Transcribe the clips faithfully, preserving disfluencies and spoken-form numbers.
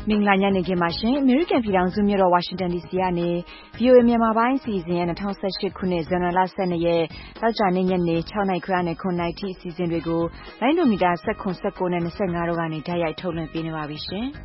မင်္ဂလာညနေခင်းပါရှင်။ American ပြည်ထောင်စုမြို့တော် Washington ဒီ စီ ကနေ ဗွီအိုအေ မြန်မာပိုင်းအစီအစဉ်ရဲ့၂၀၁၈ခုနှစ်ဇန်နဝါရီလ၁၂ရက်သောကြာနေ့ညနေ၆နာရီခွဲနဲ့၇နာရီထိအစီအစဉ်တွေကိုလိုင်းဒိုမီတာ၁၇ ၁၉နဲ့၂၅တို့ကနေဓာတ်ရိုက်ထုတ်လွှင့်ပေးနေပါပြီရှင်။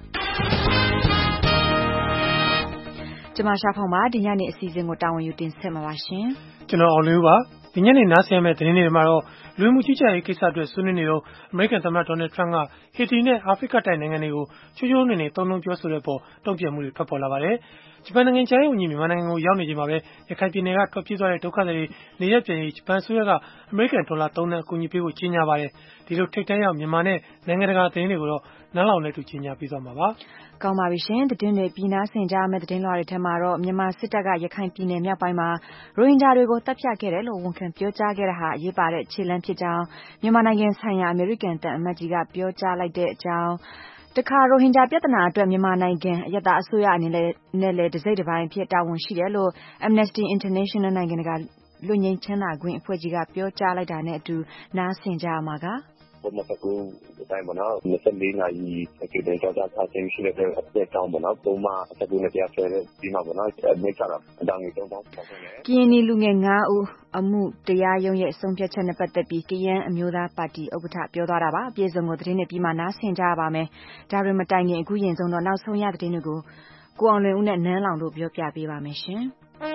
ကျွန်မရှာဖောင်ပါဒီညနေအစီအစဉ်ကိုတာဝန်ယူတင်ဆက်မှာပါရှင်။ကျွန်တော်အောင်လေးပါဒီညနေနားဆင်ရမယ့်သတင်းတွေမှာတော့လူမှုကြီးကြပ်ရေးကိစ္စအတွက်ဆွေးနွေးနေတော့အမေရိကန်သမ္မတဒေါ်နယ်ထရန့်ကဟေတီနဲ့အာဖရိကတိုက်နိုင်ငံတွေကိုချိုးချိုးနှိမ်နှိမ်သုံးနှုန်းပြောဆိုတဲ့ပေါ်တုံ့ပြန်မှုတွေထွက်ပေါ်လာပါတယ်။ဂျပန်နိုင်ငံခြားရေးဝန်ကြီးမြန်မာနိုင်ငံကိုရောက်နေချိန်မှာပဲရခိုင်ပြည်နယ်ကထွက်ပြေးသွားတဲ့ဒုက္ခသည်တွေနေရပ်ပြန်ရေးဂျပန်အစိုးရကအမေရိကန်ဒေါ်လာသုံးသန်းအကူအညီပေးဖို့ကြေညာပါတယ်။ဒီလိုထိပ်တန်းရောက်မြန်မာနဲ့နိုင်ငံတကာသတင်းတွေကိုတော့နားလောင်နဲ့တူကြေညာပေးသွားမှာပါ။ကောင်းပါပြီရှင်သတင်းတွေပြည်နာဆင်ကြမယ့်သတင်းလွှာတွေထဲမှာတော့မြန်မာစစ်တပ်ကရခိုင်ပြည်နယ်မြောက်ပိုင်းမှာရိုဟင်ဂျာတွေကိုတပ်ဖြတ်ခဲ့တယ်လို့ဝန်ခံပြောကြားခဲ့တာဟာအရေးပါတဲ့ခြေလှမ်းဖြစ်ကြောင်းမြန်မာနိုင်ငံဆိုင်ရာအမေရိကန်တပ်အမတ်ကြီးကပြောကြားလိုက်တဲ့အကြောင်းတခါရိုဟင်ဂျာပြဿနာအတွက်မြန်မာနိုင်ငံအယက်သားအစိုးရအနေနဲ့လည်းတစိမ့်တစ်ပိုင်းဖြစ်တာဝန်ရှိတယ်လို့ Amnesty International နိုင်ငံတကာလွတ်ငြိမ်းချမ်းသာခွင့်အဖွဲ့ကြီးကပြောကြားလိုက်တာနဲ့အတူနားဆင်ကြရမှာကပုံမှန်ကူအတိုင်းပေါ့နော်၂၄နာရီအကြိမ်ကြောက်ကြထားခြင်းရှိတဲ့အသက်တောင်းပေါ့နော်ပုံမှန်အကူနဲ့တရားဆွဲတဲ့ဒီမှာပေါ့နော်မိတ်ဆာတာအတောင်းကြီးသုံးတောင်းပေါ့နော်ကရင်နီလူငယ်၅ဦးအမှုတရားရုံးရဲ့ဆုံးဖြတ်ချက်နဲ့ပတ်သက်ပြီးကရန်အမျိုးသားပါတီဥက္ကဋ္ဌပြောသွားတာပါအပြည့်စုံကိုသတင်းနဲ့ပြီးမှနားဆင်ကြရပါမယ်ဒါတွေမတိုင်ခင်အခုရင်ဆုံးတော့နောက်ဆုံးရသတင်းတွေကိုကိုအောင်လွင်ဦးနဲ့နန်းလောင်တို့ပြောပြပေးပါမယ်ရှင်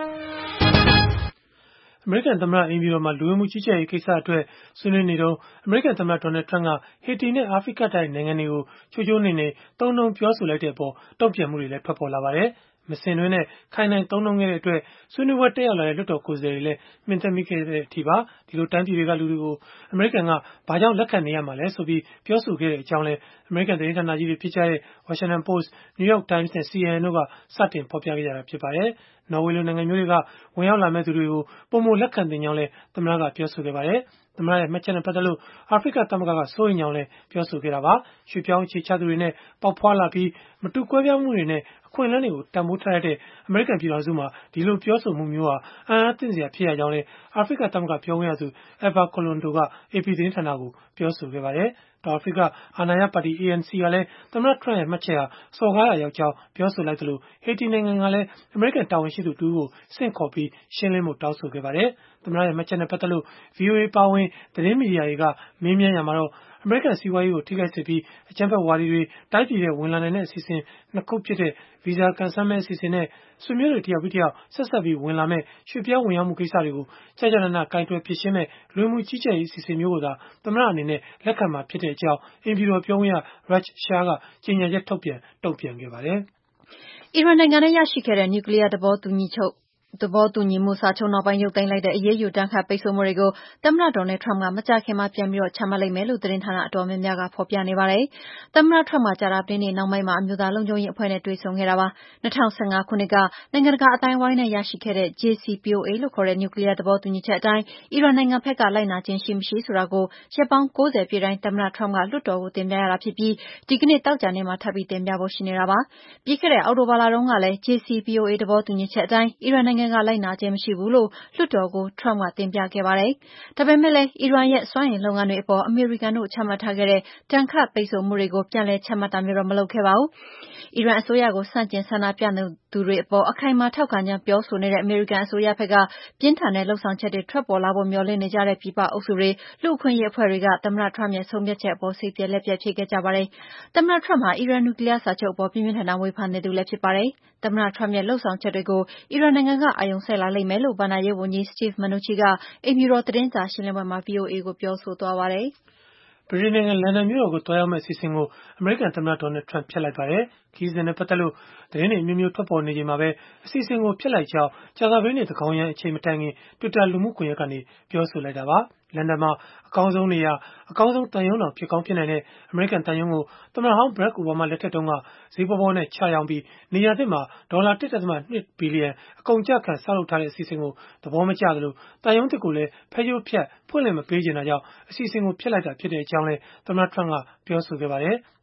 အမေရိကန်သမ္မတအိမ်ဖြူတော်မှာလူဝင်မှုကြီးကြပ်ရေးကိစ္စအတွက်ဆွေးနွေးနေတော့အမေရိကန်သမ္မတဒေါ်နယ်ထရန့်ကဟေတီနဲ့အာဖရိကတိုက်နိုင်ငံတွေကိုချိုးချိုးနှိမ်နှိမ်သုံးနှုန်းပြောဆိုလိုက်တဲ့အပေါ်တုံ့ပြန်မှုတွေလည်းထွက်ပေါ်လာပါတယ်။မစင်တွင်းနဲ့ခိုင်နိုင်သုံးနှုန်းခဲ့တဲ့အတွက်ဆွေးနွေးပွဲတက်ရောက်လာတဲ့လွှတ်တော်ကိုယ်စားလှယ်တွေလည်းမြင်သက်မိခဲ့တဲ့အထိပါဒီလိုတိုင်းပြည်တွေကလူတွေကိုအမေရိကန်ကဘာကြောင့်လက်ခံနေရမှာလဲဆိုပြီးပြောဆိုခဲ့တဲ့အကြောင်းလဲအမေရိကန်သတင်းဌာနကြီးတွေဖြစ်ကြတဲ့ Washington Post, New York Times နဲ့ စီ အန် အန် တို့ကစတင်ဖော်ပြခဲ့ကြတာဖြစ်ပါတယ်။နော်ဝေလိုနိုင်ငံမျိုးတွေကဝင်ရောက်လာမဲ့သူတွေကိုပုံမလက်ခံတင်ကြောင်းလဲသမ္မတကပြောဆိုခဲ့ပါတယ်။သမ္မတရဲ့မှတ်ချက်နဲ့ပတ်သက်လို့အာဖရိကသမဂ္ဂကစိုးရိမ်ကြောင်းလည်းပြောဆိုခဲ့တာပါ။ရွှေ့ပြောင်းအခြေချသူတွေနဲ့ပေါက်ဖွာလာပြီးမတူကွဲပြားမှုတွေနဲ့အခွင့်အလမ်းတွေကိုတန်ဖိုးထားရတဲ့အမေရိကန်ပြည်ထောင်စုမှာဒီလိုပြောဆိုမှုမျိုးဟာအံ့အားသင့်စရာဖြစ်ရကြောင်းလည်းအာဖရိကသမဂ္ဂပြောခွင့်ရသူ Eva Kolondo က အေပီ သတင်းဌာနကိုပြောဆိုခဲ့ပါတယ်။တောင်အာဖရိကအာဏာရပါတီ အေအန်စီ ကလည်းသမ္မတထရန့်ရဲ့မှတ်ချက်ဟာစော်ကားရာရောက်ကြောင်းပြောဆိုလိုက်သလိုဟေတီနိုင်ငံကလည်းအမေရိကန်တာဝန်ရှိသူတူကိုဆင့်ခေါ်ပြီးရှင်းလင်းဖို့တောင်းဆိုခဲ့ပါတယ်။သမ္မတရဲ့မှတ်ချက်နဲ့ပတ်သက်လို့ ဗွီအိုအေပါဝင်သတင်းမီဒီယာတွေကမေးမြန်းရမှာတော့အမေရိကန်စီးပွားရေးကိုထိခိုက်စေပြီးအကြမ်းဖက်ဝါဒီတွေတိုင်းပြည်ထဲဝင်လာနိုင်တဲ့အစီအစဉ်နှစ်ခုဖြစ်တဲ့ဗီဇာကန်ဆယ်မဲ့အစီအစဉ်နဲ့ဆွေမျိုးတွေတယောက်ပြီးတယောက်ဆက်ဆက်ပြီးဝင်လာမဲ့ရွှေ့ပြောင်းဝင်ရောက်မှုကိစ္စတွေကိုကြာကြာနာနာကင်တွယ်ဖြစ်ရှင်းမဲ့လူမှုကြီးကြပ်ရေးအစီအစဉ်မျိုးကိုသာသမ္မတအနေနဲ့လက်ခံမှာဖြစ်တဲ့အကြောင်းအင်ဖြူတော်ပြောခွင့်ရ Raj Shah ကကြေညာချက်ထုတ်ပြန်တုံ့ပြန်ခဲ့ပါတယ်။အီရန်နိုင်ငံနဲ့ရရှိခဲ့တဲ့နျူကလ িয়ার သဘောတူညီချုပ်သဘောတူညီမှုစာချုပ်နောက်ပိုင်းရုပ်သိမ်းလိုက်တဲ့အရေးယူဒဏ်ခတ်ပိတ်ဆို့မှုတွေကိုသမ္မတဒေါ်နယ်ထရန့်ကမကြာခင်မှာပြန်ပြီးချမှတ်လိမ့်မယ်လို့သတင်းဌာနအတော်များများကဖော်ပြနေပါတယ်။သမ္မတထရန့်ကကြာသပတေးနေ့နောက်ပိုင်းမှာအမျိုးသားလုံခြုံရေးအဖွဲ့နဲ့တွေ့ဆုံခဲ့တာပါ။၂၀၁၅ခုနှစ်ကနိုင်ငံတကာအသိုင်းအဝိုင်းနဲ့ရရှိခဲ့တဲ့ ဂျေ စီ ပီ အို အေ လို့ခေါ်တဲ့နျူကလ িয়ার သဘောတူညီချက်အတိုင်းအီရန်နိုင်ငံဘက်ကလိုက်နာခြင်းရှိမရှိဆိုတာကိုရက်ပေါင်း၉၀ပြည့်တိုင်းသမ္မတထရန့်ကလွှတ်တော်ကိုတင်ပြရတာဖြစ်ပြီးဒီကနေ့သောကြာနေ့မှာထပ်ပြီးတင်ပြဖို့ရှိနေတာပါ။ပြီးခဲ့တဲ့အောက်တိုဘာလတုန်းကလည်း ဂျေ စီ ပီ အို အေ သဘောတူညီချက်အတိုင်းအီရန်နိုင်ငံကလိုက်နာခြင်းမရှိဘူးလို့လွှတ်တော်ကိုထရန့်ကတင်ပြခဲ့ပါတယ်။ဒါပေမဲ့လည်းအီရန်ရဲ့စွမ်းအင်လုပ်ငန်းတွေအပေါ်အမေရိကန်တို့ချမှတ်ထားခဲ့တဲ့ဒဏ်ခတ်ပိတ်ဆို့မှုတွေကိုပြန်လည်ချမှတ်တာမျိုးတော့မလုပ်ခဲ့ပါဘူး။အီရန်အစိုးရကိုဆန့်ကျင်ဆန္ဒပြနေသူတွေအပေါ်အခိုင်အမာထောက်ခံကြောင်းပြောဆိုနေတဲ့အမေရိကန်အစိုးရဘက်ကပြင်းထန်တဲ့လုပ်ဆောင်ချက်တွေထွက်ပေါ်လာဖို့မျှော်လင့်နေကြတဲ့ပြည်ပအုပ်စုတွေလူ့အခွင့်အရေးအဖွဲ့တွေကသမ္မတထရန့်ရဲ့ဆုံးဖြတ်ချက်အပေါ်စိတ်ပျက်လက်ပျက်ဖြစ်ခဲ့ကြပါတယ်။သမ္မတထရန့်ဟာအီရန်နျူကလ িয়ার စာချုပ်အပေါ်ပြင်းပြင်းထန်ထန်ဝေဖန်နေသူလည်းဖြစ်ပါတယ်။သမ္မတထရန့်ရဲ့လုပ်ဆောင်ချက်တွေကိုအီရန်နိုင်ငံကအာရုံစိုက်လာလိမ့်မယ်လို့ဘဏ္ဍာရေးဝန်ကြီး Steve Mnuchin ကအိမ်ဖြူတော်သတင်းစာရှင်းလင်းပွဲမှာ ဗွီအိုအေကိုပြောဆိုသွားပါတယ်။ဗြိတိန်နိုင်ငံလန်ဒန်မြို့တော်ကိုသွားရောက်မယ့်အစီအစဉ်ကိုအမေရိကန်သမ္မတဒေါ်နယ်ထရန့်ဖျက်လိုက်ပါတယ်။ခရီးစဉ်နဲ့ပတ်သက်လို့သတင်းတွေအမျိုးမျိုးထွက်ပေါ်နေချိန်မှာပဲအစီအစဉ်ကိုဖျက်လိုက်ကြောင်းကြာသပတေးနေ့သန်းခေါင်ယံအချိန်မတိုင်ခင် Twitter လူမှုကွန်ရက်ကနေပြောဆိုလိုက်တာပါ။လန်ဒန်မှာအကောင်းဆုံးနေရာအကောင်းဆုံးတန်ရုံတောင်ဖြစ်ကောင်းဖြစ်နိုင်တဲ့အမေရိကန်တန်ရုံကိုသမ္မတဟောင်း Barack Obama လက်ထက်တုန်းကဈေးပေါပေါနဲ့ချရောင်းပြီးနေရာသစ်မှာဒေါ်လာ တစ်ဒသမ နှစ်ဘီလီယံအကုန်အကျခံဆောက်လုပ်ထားတဲ့အစီအစဉ်ကိုသဘောမကျသလိုတန်ရုံသစ်ကိုလည်းဖဲကြိုးဖြတ်ဖွင့်လှစ်မပေးချင်တာကြောင့်အစီအစဉ်ကိုဖျက်လိုက်တာဖြစ်တဲ့အကြောင်းလည်းသမ္မတထရန့်ကပြောဆိုခဲ့ပါတယ်။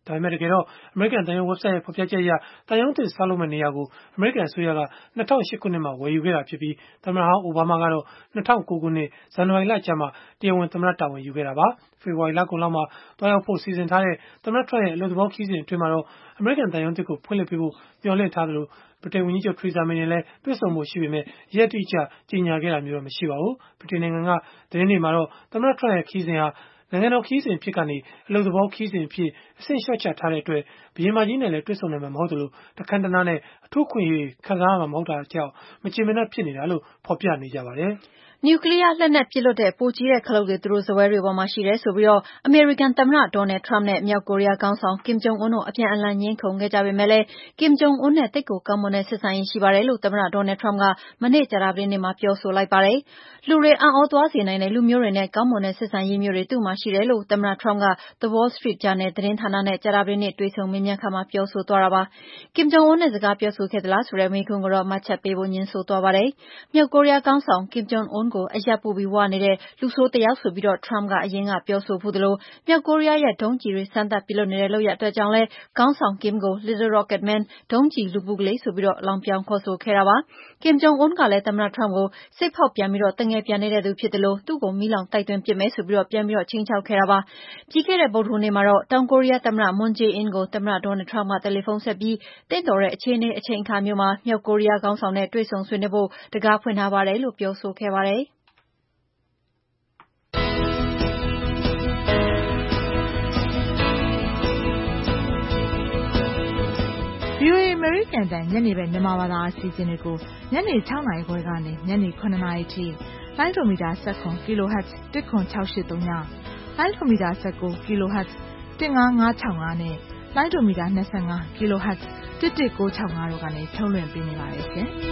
ဒါပေမဲ့တကယ်တော့အမေရိကန်တန်ယုံ website ရဲ့ဖော်ပြချက်အရတန်ယုံသစ်ဆောက်လုပ်မဲ့နေရာကိုအမေရိကန်အစိုးရက၂၀၀၈ခုနှစ်မှာဝယ်ယူခဲ့တာဖြစ်ပြီးသမ္မတဟောင်းအိုဘားမားကတော့၂၀၀၉ခုနှစ်ဇန်နဝါရီလကျမှတရားဝင်သမ္မတတာဝန်ယူခဲ့တာပါ။ဖေဖော်ဝါရီလကုန်လောက်မှာတွားရောက်ဖို့စီစဉ်ထားတဲ့သမ္မတထရန့်ရဲ့အလုပ်သဘောခရီးစဉ်အတွင်းမှာတော့အမေရိကန်တန်ယုံသစ်ကိုဖွင့်လှစ်ပေးဖို့မျှော်လင့်ထားသလိုဗြိတိန်ဝန်ကြီးချုပ်ထရီဆာမေနဲ့လည်းတွေ့ဆုံဖို့ရှိပေမဲ့ရက်တိကျကြေညာခဲ့တာမျိုးတော့မရှိပါဘူး။ဗြိတိန်နိုင်ငံကသတင်းတွေမှာတော့သမ္မတထရန့်ရဲ့ခရီးစဉ်ဟာနိုင်ငံတော်ခရီးစဉ်ဖြစ်ကနေအလုပ်သဘောခရီးစဉ်ဖြစ်အဆင့်လျှော့ချထားတဲ့အတွက်ဘုရင်မကြီးနဲ့လည်းတွေ့ဆုံနိုင်မှာမဟုတ်သလိုတခမ်းတနားနဲ့အထူးခွင့်ရေးခံစားရမှာမဟုတ်တာကြောင့်မချင်မနှက်ဖြစ်နေတာလို့ဖော်ပြနေကြပါတယ်။နျူကလ িয়ার လက်နက်ပစ်လွှတ်တဲ့ပိုကြီးတဲ့ခလုတ်တွေသူတို့စားပွဲတွေပေါ်မှာရှိတယ်ဆိုပြီးအမေရိကန်သမ္မတဒေါ်နယ်ထရမ့်နဲ့မြောက်ကိုရီးယားခေါင်းဆောင်ကင်ဂျုံအွန်းတို့အပြန်အလှန်ငြင်းခုန်ခဲ့ကြပေမဲ့လည်းကင်ဂျုံအွန်းနဲ့သိပ်ကိုကောင်းမွန်တဲ့ဆက်ဆံရေးရှိပါတယ်လို့သမ္မတဒေါ်နယ်ထရမ့်ကမနေ့ကြာသပတေးနေ့မှာပြောဆိုလိုက်ပါတယ်။လူတွေအံ့ဩသွားစေနိုင်တဲ့လူမျိုးတွေနဲ့ကောင်းမွန်တဲ့ဆက်ဆံရေးမျိုးတွေသူ့မှာရှိတယ်လို့သမ္မတထရမ့်က The Wall Street Journal သတင်းဌာနနဲ့ကြာသပတေးနေ့တွေ့ဆုံမေးမြန်းခန်းမှာပြောဆိုသွားတာပါ။ကင်ဂျုံအွန်းနဲ့စကားပြောဆိုခဲ့သလားဆိုတဲ့မေးခွန်းကိုတော့မှတ်ချက်ပေးဖို့ငြင်းဆိုသွားပါတယ်။မြောက်ကိုရီးယားခေါင်းဆောင်ကင်ဂျုံအွန်းကိုအရပ်ပူပြီးဝနေတဲ့လူဆိုးတယောက်ဆိုပြီးထရမ့်ကအရင်ကပြောဆိုဖူးသလိုမြောက်ကိုရီးယားရဲ့ဒုံးကျည်တွေစမ်းသပ်ပစ်လွှတ်နေတဲ့လုပ်ရပ်အတွက်ကြောင့်လည်းခေါင်းဆောင်ကင်ကို Little Rocket Man ဒုံးကျည်လူပုဂ္ဂလိဆိုပြီးလောင်ပြောင်ခေါ်ဆိုခဲ့တာပါ။ကင်ဂျုံအွန်းကလည်းသမ္မတထရမ့်ကိုစိတ်ဖောက်ပြန်ပြီးတငယ်ပြန်နေတဲ့သူဖြစ်သလိုသူ့ကိုမီးလောင်တိုက်သွင်းပစ်မယ်ဆိုပြီးပြန်ပြီးခြိမ်းခြောက်ခဲ့တာပါ။ပြီးခဲ့တဲ့ဗုဒ္ဓဟူးနေ့မှာတော့တောင်ကိုရီးယားသမ္မတမွန်ဂျေအင်းကိုသမ္မတဒေါ်နယ်ထရမ့်ကတယ်လီဖုန်းဆက်ပြီးသင့်တော်တဲ့အခြေအနေအချိန်အခါမျိုးမှာမြောက်ကိုရီးယားခေါင်းဆောင်နဲ့တွေ့ဆုံဆွေးနွေးဖို့တံခါးဖွင့်ထားပါတယ်လို့ပြောဆိုခဲ့ပါတယ်။ဗွီအိုအေ အမေရိကန်အသံညနေဘက်မြန်မာဘာသာအစီအစဉ်တွေကိုညနေ၆နာရီခွဲကနေညနေ၇နာရီထိလိုင်းဒိုမီတာ၁၇ kHz ၁၇၆၈၃ညလိုင်းဒိုမီတာ၁၉ kHz ၁၅၅၆၅နဲ့လိုင်းဒိုမီတာ၂၅ kHz ၁၁၉၆၅တို့ကနေထုတ်လွှင့်ပေးနေပါတယ်ရှင်။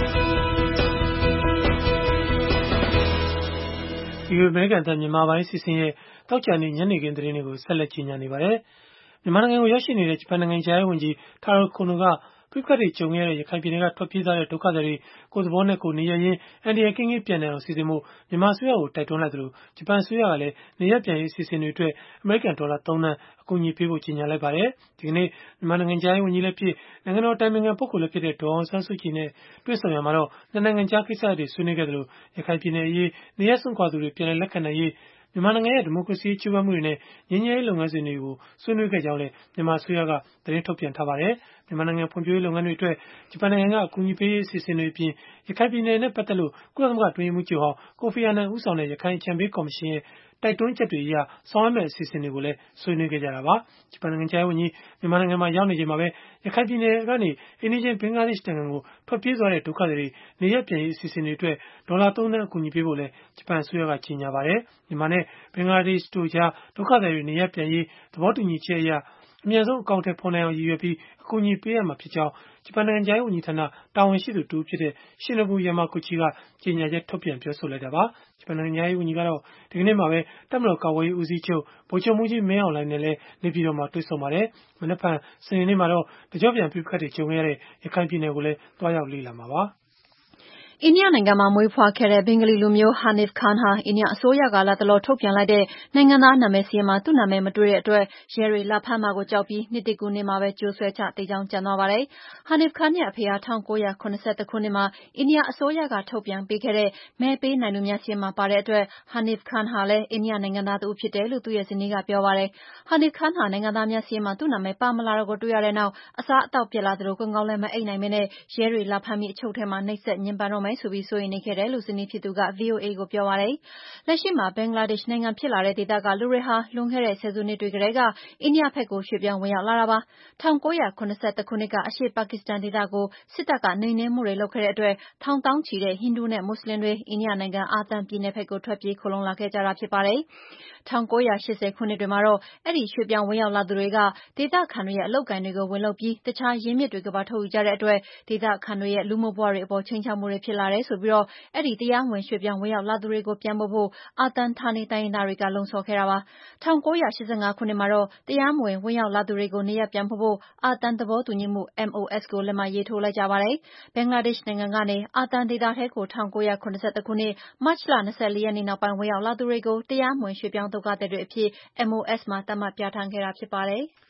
ဒီအမေရိကန်အသံမြန်မာပိုင်းစီစဉ်ရဲ့တောက်ကြနေ့ညနေခင်းသတင်းတွေကိုဆက်လက်ကြီးညာနေပါတယ်။မြန်မာနိုင်ငံကိုရောက်ရှိနေတဲ့ဂျပန်နိုင်ငံခြားရေးဝန်ကြီး Taro Kono ကပြစ်ခတ်တွေကြုံခဲ့ရတဲ့ရခိုင်ပြည်နယ်ကထွက်ပြေးသွားတဲ့ဒုက္ခသည်တွေကိုယ်သဘောနဲ့ကိုနေရရင်းအန္တရာယ်ကင်းကင်းပြန်နိုင်အောင်စီစဉ်ဖို့မြန်မာအစိုးရကိုတိုက်တွန်းလိုက်သလိုဂျပန်အစိုးရကလည်းနေရပ်ပြန်ရေးအစီအစဉ်တွေအတွက်အမေရိကန်ဒေါ်လာသုံးသန်းအကူအညီပေးဖို့ကြေညာလိုက်ပါတယ်။ဒီကနေ့မြန်မာနိုင်ငံခြားရေးဝန်ကြီးလည်းဖြစ်နိုင်ငံတော်အတိုင်ပင်ခံပုဂ္ဂိုလ်လည်းဖြစ်တဲ့ဒေါ်အောင်ဆန်းစုကြည်နဲ့တွေ့ဆုံရမှာတော့နှစ်နိုင်ငံကြားကိစ္စတွေဆွေးနွေးခဲ့သလိုရခိုင်ပြည်နယ်အရေးနေရပ်စွန့်ခွာသူတွေပြန်လည်လက်ခံနိုင်ရေးမြန်မာနိုင်ငံရဲ့ဒီမိုကရေစီကြိုးပမ်းမှုတွေနဲ့ငြိမ်းချမ်းရေးလုပ်ငန်းစဉ်တွေကိုဆွေးနွေးခဲ့ကြောင်းလည်းမြန်မာအစိုးရကသတင်းထုတ်ပြန်ထားပါတယ်။မြန်မာနိုင်ငံဖွံ့ဖြိုးရေးလုပ်ငန်းတွေအတွက်ဂျပန်နိုင်ငံကအကူအညီပေးရေးအစီအစဉ်တွေအပြင်ရခိုင်ပြည်နယ်နဲ့ပတ်သက်လို့ကုလသမဂ္ဂအတွင်းရေးမှူးချုပ်ဟောင်းကိုဖီအာနန်ဦးဆောင်တဲ့ရခိုင်အကြံပေးကော်မရှင်ရဲ့တိုက်တွန်းချက်တွေအရဆောင်ရွက်မယ့်အစီအစဉ်တွေကိုလည်းဆွေးနွေးခဲ့ကြတာပါ။ဂျပန်နိုင်ငံခြားရေးဝန်ကြီးမြန်မာနိုင်ငံမှာရောက်နေချိန်မှာပဲရခိုင်ပြည်နယ်ကနေအိမ်နီးချင်းဘင်္ဂလားဒေ့ရှ်နိုင်ငံကိုထွက်ပြေးသွားတဲ့ဒုက္ခသည်တွေနေရပ်ပြန်ရေးအစီအစဉ်တွေအတွက်ဒေါ်လာသုံးသန်းအကူအညီပေးဖို့လည်းဂျပန်အစိုးရကကြေညာပါတယ်။မြန်မာနဲ့ဘင်္ဂလားဒေ့ရှ်တို့ကြားဒုက္ခသည်တွေနေရပ်ပြန်ရေးသဘောတူညီချက်အရအမြန်ဆုံးအကောင့်ထဲပေါ်နိုင်အောင်ရည်ရွယ်ပြီးအကူအညီပေးရမှာဖြစ်ကြောင်းဂျပန်နိုင်ငံခြားရေးဝန်ကြီးဌာနတာဝန်ရှိသူတဦးဖြစ်တဲ့ Shinobu Yamaguchi ကကြေညာချက်ထုတ်ပြန်ပြောဆိုလိုက်တာပါ။ဂျပန်နိုင်ငံခြားရေးဝန်ကြီးကတော့ဒီကနေ့မှာပဲတပ်မတော်ကာကွယ်ရေးဦးစီးချုပ်ဗိုလ်ချုပ်မှူးကြီးမင်းအောင်လှိုင်နဲ့လည်းနေပြည်တော်မှာတွေ့ဆုံပါတယ်။မနက်ဖြန်စနေနေ့မှာတော့တကျော့ပြန်ပြစ်ခတ်တွေကြုံခဲ့ရတဲ့ရခိုင်ပြည်နယ်ကိုလည်းတွားရောက်လေ့လာမှာပါ။အိန္ဒိယနိုင်ငံမှာမွေးဖွားခဲ့တဲ့ဘင်္ဂလီလူမျိုး Hanif Khan ဟာအိန္ဒိယအစိုးရကလတ်တလောထုတ်ပြန်လိုက်တဲ့နိုင်ငံသားနာမည်စာရင်းမှာသူ့နာမည်မတွေ့တဲ့အတွက်ရဲတွေလာဖမ်းမှာကိုကြောက်ပြီးနှစ်သစ်ကူးနေ့မှာပဲကြိုးဆွဲချသေကြောင်းကြံသွားပါတယ်။ Hanif Khan ရဲ့အဖေဟာ၁၉၇၁ခုနှစ်မှာအိန္ဒိယအစိုးရကထုတ်ပြန်ပေးခဲ့တဲ့မဲပေးနိုင်သူများစာရင်းမှာပါတဲ့အတွက် Hanif Khan ဟာလည်းအိန္ဒိယနိုင်ငံသားတဦးဖြစ်တယ်လို့သူ့ရဲ့ဇနီးကပြောပါတယ်။ Hanif Khan ဟာနိုင်ငံသားများစာရင်းမှာသူ့နာမည်ပါမလာတာကိုတွေ့ရတဲ့နောက်အစားအသောက်ပျက်လာသလိုကောင်းကောင်းလည်းမအိပ်နိုင်ဘဲနဲ့ရဲတွေလာဖမ်းပြီးအချုပ်ထဲမှာနှိပ်စက်ညှဉ်းပန်းတော့မယ်ဆိုပြီးစိုးရိမ်နေခဲ့တယ်လို့ဇနီးဖြစ်သူက ဗွီအိုအေကိုပြောပါတယ်။လက်ရှိမှာဘင်္ဂလားဒေ့ရှ်နိုင်ငံဖြစ်လာတဲ့ဒေသကလူတွေဟာလွန်ခဲ့တဲ့ဆယ်စုနှစ်တွေကတည်းကအိန္ဒိယဘက်ကိုရွှေ့ပြောင်းဝင်ရောက်လာတာပါ။၁၉၇၁ခုနှစ်ကအရှေ့ပါကစ္စတန်ဒေသကိုစစ်တပ်ကနှိမ်နင်းမှုတွေလုပ်ခဲ့တဲ့အတွက်ထောင်သောင်းချီတဲ့ဟိန္ဒူနဲ့မွတ်ဆလင်တွေအိန္ဒိယနိုင်ငံအာသံပြည်နယ်ဘက်ကိုထွက်ပြေးခိုလှုံလာခဲ့ကြတာဖြစ်ပါတယ်။၁၉၈၀ခုနှစ်တွေမှာတော့အဲဒီရွှေ့ပြောင်းဝင်ရောက်လာသူတွေကဒေသခံတွေရဲ့အလုပ်အကိုင်တွေကိုဝင်လုပ်ပြီးတခြားရင်းမြစ်တွေကိုပါထုတ်ယူကြတဲ့အတွက်ဒေသခံတွေရဲ့လူမှုဘဝတွေအပေါ်ခြိမ်းခြောက်မှုတွေဖြစ်လာတယ်ဆိုပြီးအဲဒီတရားမဝင်ရွှေ့ပြောင်းဝင်ရောက်လာသူတွေကိုပြန်ပို့ဖို့အာသံဌာနေတိုင်းရင်းသားတွေကလှုံ့ဆော်ခဲ့တာပါ။၁၉၈၅ခုနှစ်မှာတော့တရားမဝင်ဝင်ရောက်လာသူတွေကိုနေရပ်ပြန်ပို့ဖို့အာသံသဘောတူညီမှု M O S ကိုလက်မှတ်ရေးထိုးလိုက်ကြပါတယ်။ဘင်္ဂလားဒေ့ရှ်နိုင်ငံကနေအာသံဒေသထဲကို၁၉၇၁ခုနှစ်မတ်လ၂၄ရက်နေ့နောက်ပိုင်းဝင်ရောက်လာသူတွေကိုတရားမဝင်ရွှေ့ပြောင်းဒုက္ခသည်တွေအဖြစ် M O S မှာသတ်မှတ်ပြဌာန်းခဲ့တာဖြစ်ပါတယ်။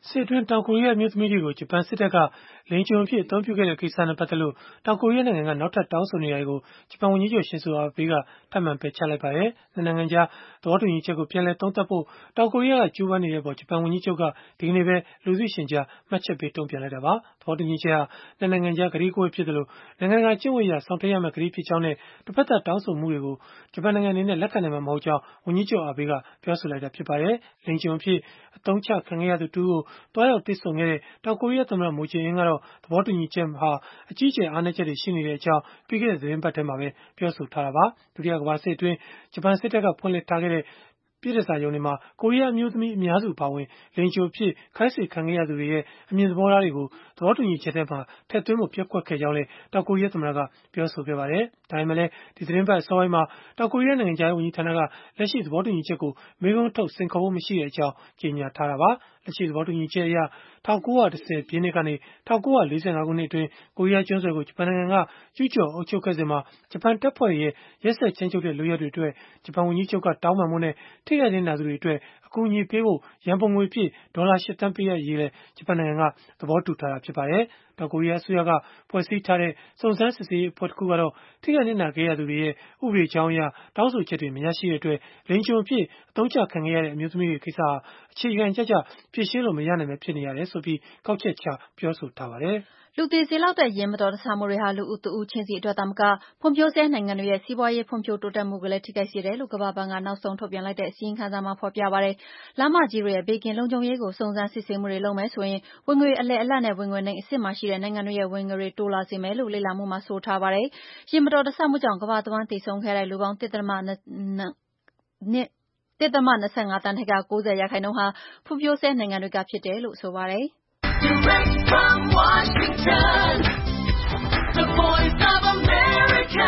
စစ်အတွင်းတောင်ကိုရီးယားမျိုးသမီးတွေကိုဂျပန်စစ်တပ်ကလိင်ကျွန်အဖြစ်အသုံးပြုခဲ့တဲ့ကိစ္စနဲ့ပတ်သက်လို့တောင်ကိုရီးယားနိုင်ငံကနောက်ထပ်တောင်းဆိုနေတာတွေကိုဂျပန်ဝန်ကြီးချုပ်ရှင်ဆိုအာဘေးကထပ်မံပယ်ချလိုက်ပါတယ်။နှစ်နိုင်ငံကြားသဘောတူညီချက်ကိုပြန်လည်သုံးသပ်ဖို့တောင်ကိုရီးယားကကြိုးပမ်းနေတဲ့ပေါ်ဂျပန်ဝန်ကြီးချုပ်ကဒီကနေ့ပဲလူသိရှင်ကြားမှတ်ချက်ပေးတုံ့ပြန်လိုက်တာပါ။သဘောတူညီချက်ဟာနှစ်နိုင်ငံကြားကတိကဝတ်ဖြစ်တယ်လို့နိုင်ငံတကာကျင့်ဝတ်အရဆောင်ထည့်ရမယ့်ကတိဖြစ်ကြောင်းနဲ့တစ်ဖက်သက်တောင်းဆိုမှုတွေကိုဂျပန်နိုင်ငံအနေနဲ့လက်ခံနိုင်မှာမဟုတ်ကြောင်းဝန်ကြီးချုပ်အာဘေးကပြောဆိုလိုက်တာဖြစ်ပါတယ်။လိင်ကျွန်အဖြစ်အသုံးချခံခဲ့ရသူတူကိုတွားရောက်သိဆုံခဲ့တဲ့တောင်ကိုရီးယားသမ္မတမိုဂျင်အင်းကတော့သဘောတူညီချက်ဟာအကြီးအကျယ်အားနည်းချက်တွေရှိနေတဲ့အကြောင်းပြီးခဲ့တဲ့သတင်းပတ်ထဲမှာပဲပြောဆိုထားတာပါဒုတိယကမ္ဘာစစ်အတွင်းဂျပန်စစ်တပ်ကဖွင့်လှစ်ထားခဲ့တဲ့ပြည်ထစာရုံတွေမှာကိုရီးယားမျိုးသမီးအများစုပါဝင်လိင်ချိုဖြစ်ခိုင်းစေခံခဲ့ရသူတွေရဲ့အမြင်သဘောထားတွေကိုသဘောတူညီချက်ထဲမှာထည့်သွင်းဖို့ပြက်ကွက်ခဲ့ကြောင်းလည်းတောင်ကိုရီးယားသမ္မတကပြောဆိုခဲ့ပါတယ်ဒါပေမဲ့လည်းဒီသတင်းပတ်အစောပိုင်းမှာတောင်ကိုရီးယားနိုင်ငံသားဝန်ကြီးဌာနကလက်ရှိသဘောတူညီချက်ကိုမေးခွန်းထုတ်စင်ခေါ်ဖို့မရှိတဲ့အကြောင်းကြေညာထားတာပါလက်ရှိသဘောတူညီချက်အရ၁၉၁၀ပြည့်နှစ်ကနေ၁၉၄၅ခုနှစ်အတွင်းကိုရီးယားကျွန်းဆွယ်ကိုဂျပန်နိုင်ငံကကျူးကျော်အုပ်ချုပ်ခဲ့စဉ်မှာဂျပန်တပ်ဖွဲ့ရဲ့ရက်စက်ချင်းချုပ်တဲ့လုပ်ရက်တွေအတွက်ဂျပန်ဝန်ကြီးချုပ်ကတောင်းပန်မှုနဲ့ထိခိုက်နေတာသူတွေအတွက်အကူအညီပေးဖို့ရန်ပုံငွေဖြစ်ဒေါ်လာရှစ်သန်းပေးရရေးလဲဂျပန်နိုင်ငံကသဘောတူထားတာဖြစ်ပါတယ်တောင်ကိုရီးယားအစိုးရကဖွဲ့စည်းထားတဲ့စုံစမ်းစစ်ဆေးရေးအဖွဲ့တစ်ခုကတော့ထိခိုက်နေတာခဲ့ရသူတွေရဲ့ဥပဒေကြောင်းအရတောင်းဆိုချက်တွေမရရှိတဲ့အတွက်လိင်ကျွန်အဖြစ်အသုံးချခံခဲ့ရတဲ့အမျိုးသမီးတွေကိစ္စဟာအခြေခံကြကြဖြေရှင်းလို့မရနိုင်ပဲဖြစ်နေရတယ်ဆိုပြီးကောက်ချက်ချပြောဆိုထားပါတယ်လူသေးစေလောက်တဲ့ရင်းမတော်တဆမှုတွေဟာလူဦးတဦးချင်းစီအတွက်သာမကဖွံ့ဖြိုးဆဲနိုင်ငံတွေရဲ့စီးပွားရေးဖွံ့ဖြိုးတိုးတက်မှုကိုလည်းထိခိုက်စေတယ်လို့ကမ္ဘာ့ဘဏ်ကနောက်ဆုံးထုတ်ပြန်လိုက်တဲ့အစီရင်ခံစာမှာဖော်ပြပါတယ်။လမ်းမကြီးတွေရဲ့ဘေးကင်းလုံခြုံရေးကိုစုံစမ်းစစ်ဆေးမှုတွေလုပ်မယ်ဆိုရင်ဝင်ငွေအလဲအလတ်နဲ့ဝင်ငွေနှိမ်အဆင့်မှာရှိတဲ့နိုင်ငံတွေရဲ့ဝင်ငွေတွေတိုးလာစေမယ်လို့လေ့လာမှုမှာဆိုထားပါတယ်။ရင်းမတော်တဆမှုကြောင့်ကမ္ဘာတဝန်းသေဆုံးခဲ့တဲ့လူပေါင်း တစ်ဒသမ နှစ် တစ်ဒသမ ၂၅ သန်းထဲက၉၀ရာခိုင်နှုန်းဟာဖွံ့ဖြိုးဆဲနိုင်ငံတွေကဖြစ်တယ်လို့ဆိုပါတယ် Direct from Washington, the voice of America,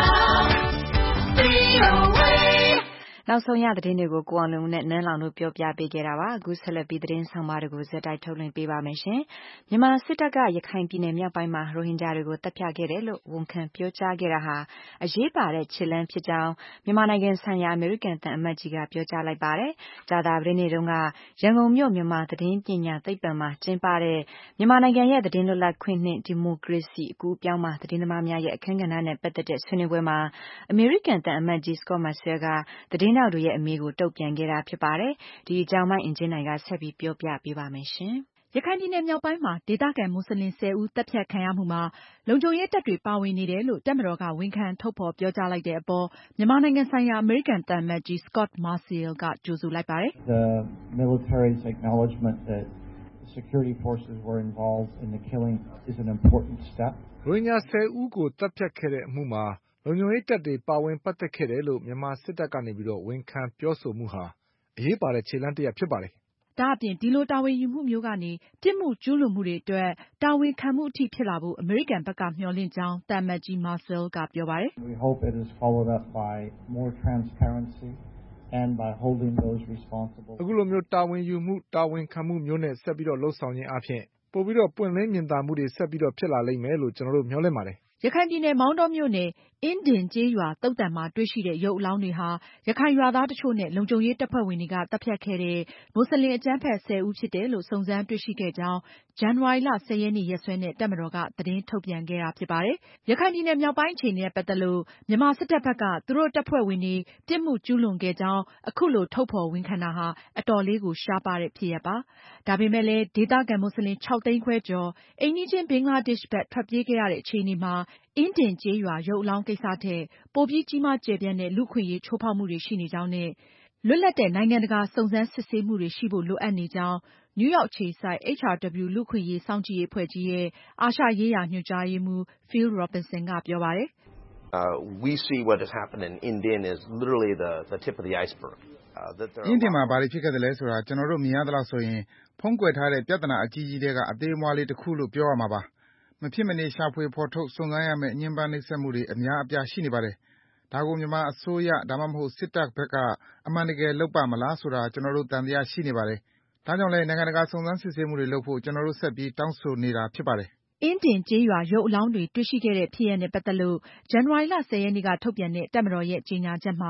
V O A. နောက်ဆုံးရသတင်းတွေကိုကိုအောင်လုံးနဲ့နန်းလောင်တို့ပြောပြပေးခဲ့တာပါအခုဆက်လက်ပြီးသတင်းဆောင်ပါတွေကိုဇက်တိုက်ထုတ်လွှင့်ပေးပါမယ်ရှင်မြန်မာစစ်တပ်ကရခိုင်ပြည်နယ်မြောက်ပိုင်းမှာရိုဟင်ဂျာတွေကိုတပ်ဖြတ်ခဲ့တယ်လို့ဝန်ခံပြောကြားခဲ့တာဟာအရေးပါတဲ့ခြေလှမ်းဖြစ်ကြောင်းမြန်မာနိုင်ငံဆိုင်ရာအမေရိကန်သံအမတ်ကြီးကပြောကြားလိုက်ပါတယ်ကြာသပတေးနေ့တုန်းကရန်ကုန်မြို့မြန်မာသတင်းပညာသိပ္ပံမှာကျင်းပတဲ့မြန်မာနိုင်ငံရဲ့သတင်းလွတ်လပ်ခွင့်နှင့်ဒီမိုကရေစီအကူအပြောင်းမှာသတင်းသမားများရဲ့အခမ်းကဏ္ဍနဲ့ပတ်သက်တဲ့ဆွေးနွေးပွဲမှာအမေရိကန်သံအမတ်ကြီး Scott Marciel ကသတင်းနောက်တွေရဲ့အမေကိုတုံ့ပြန်ခဲ့တာဖြစ်ပါတယ်။ဒီအကြောင်းမှအင်ဂျင်နိုင်ကဆက်ပြီးပြောပြပေးပါမယ်ရှင်။ရခိုင်ပြည်နယ်မြောက်ပိုင်းမှာဒေသခံမွတ်စလင်ဆယ်ဦးတပ်ဖြတ်ခံရမှုမှာလုံခြုံရေးတပ်တွေပါဝင်နေတယ်လို့တပ်မတော်ကဝန်ခံထုတ်ဖော်ပြောကြားလိုက်တဲ့အပေါ်မြန်မာနိုင်ငံဆိုင်ရာအမေရိကန်သံအမတ်ကြီး Scott Marciel ကကြိုဆိုလိုက်ပါတယ်။ The military's acknowledgement that security forces were involved in the killing is an important step. ရိုဟင်ဂျာဆယ်ဦးကိုတပ်ဖြတ်ခဲ့တဲ့အမှုမှာလုံခြုံရေးတပ်တွေပါဝင်ပတ်သက်ခဲ့တယ်လို့မြန်မာစစ်တပ်ကနေပြီးတော့ဝန်ခံပြောဆိုမှုဟာအရေးပါတဲ့ခြေလှမ်းတစ်ရပ်ဖြစ်ပါတယ်။ဒါအပြင်ဒီလိုတာဝန်ယူမှုမျိုးကနေပြစ်မှုကျူးလွန်မှုတွေအတွက်တာဝန်ခံမှုအထိဖြစ်လာဖို့အမေရိကန်ဘက်ကမျှော်လင့်ကြောင်းသံအမတ်ကြီး Marciel ကပြောပါတယ်။ We hope it is followed up by more transparency and by holding those responsible. အခုလိုမျိုးတာဝန်ယူမှုတာဝန်ခံမှုမျိုးနဲ့ဆက်ပြီးတော့လှုပ်ဆောင်ခြင်းအပြင်ပို့ပြီးတော့ပွင့်လင်းမြင်သာမှုတွေဆက်ပြီးတော့ဖြစ်လာလိမ့်မယ်လို့ကျွန်တော်တို့မျှော်လင့်ပါတယ်ရခိုင်ပြည်နယ်မောင်တောမြို့နယ်အင်းဒင်ကျေးရွာသုတ်တံမှာတွေ့ရှိတဲ့ရုပ်အလောင်းတွေဟာရခိုင်ရွာသားတချို့နဲ့လုံခြုံရေးတပ်ဖွဲ့ဝင်တွေကတပ်ဖြတ်ခဲ့တဲ့မွတ်စလင်အကြမ်းဖက်ဆယ်ဦးဖြစ်တယ်လို့စုံစမ်းတွေ့ရှိခဲ့ကြောင်းဇန်နဝါရီလဆယ်ရက်နေ့ရက်စွဲနဲ့တပ်မတော်ကသတင်းထုတ်ပြန်ခဲ့တာဖြစ်ပါတယ်။ရခိုင်ပြည်နယ်မြောက်ပိုင်းအခြေအနေနဲ့ပတ်သက်လို့မြန်မာစစ်တပ်ဘက်ကသူတို့တပ်ဖွဲ့ဝင်တွေပြစ်မှုကျူးလွန်ခဲ့ကြောင်းအခုလိုထုတ်ဖော်ဝန်ခံတာဟာအတော်လေးကိုရှားပါတဲ့ဖြစ်ရပ်ပါ။ဒါပေမဲ့လည်းဒေသခံမွတ်စလင်ခြောက်သိန်းခွဲကျော်အိမ်နီးချင်းဘင်္ဂလားဒေ့ရှ်ဘက်ထွက်ပြေးခဲ့ရတဲ့အခြေအနေမှာအင်းဒင်ကျေးရွာရုပ်အလောင်းကိစ္စထက်ပိုပြီးကြီးမားကျယ်ပြန့်တဲ့လူ့အခွင့်အရေးချိုးဖောက်မှုတွေရှိနေကြောင်းနဲ့လွတ်လပ်တဲ့နိုင်ငံတကာစုံစမ်းစစ်ဆေးမှုတွေရှိဖို့လိုအပ်နေကြောင်းနယူးယောက်အခြေစိုက် H R W လူ့အခွင့်အရေးစောင့်ကြည့်ရေးအဖွဲ့ကြီးရဲ့အာရှရေးရာညွှန်ကြားရေးမှူး Phil Robertson ကပြောပါတယ်။ Uh, we see what has happened in Indian is literally the the tip of the iceberg. အင်းဒင်မှာဘာတွေဖြစ်ခဲ့သလဲဆိုတာကျွန်တော်တို့မြင်ရသလောက်ဆိုရင်ဖုံးကွယ်ထားတဲ့ပြဿနာအကြီးကြီးတွေကအသေးအမွှားလေးတစ်ခုလို့ပြောရမှာပါ။မဖြစ်မနေရှာဖွေဖော်ထုတ်စုံစမ်းရမယ့်ညှဉ်းပန်းနှိပ်စက်မှုတွေအများအပြားရှိနေပါတယ်။ဒါကိုမြန်မာအစိုးရဒါမှမဟုတ်စစ်တပ်ဘက်ကအမှန်တကယ်လုပ်ပါမလားဆိုတာကျွန်တော်တို့သံသယရှိနေပါတယ်။ဒါကြောင့်လည်းနိုင်ငံတကာစုံစမ်းစစ်ဆေးမှုတွေလုပ်ဖို့ကျွန်တော်တို့ဆက်ပြီးတောင်းဆိုနေတာဖြစ်ပါတယ်။အင်းဒင်ကျေးရွာရုပ်အလောင်းတွေတွေ့ရှိခဲ့တဲ့ဖြစ်ရပ်နဲ့ပတ်သက်လို့ဇန်နဝါရီလဆယ်ရက်နေ့ကထုတ်ပြန်တဲ့တပ်မတော်ရဲ့ကြေညာချက်မှာ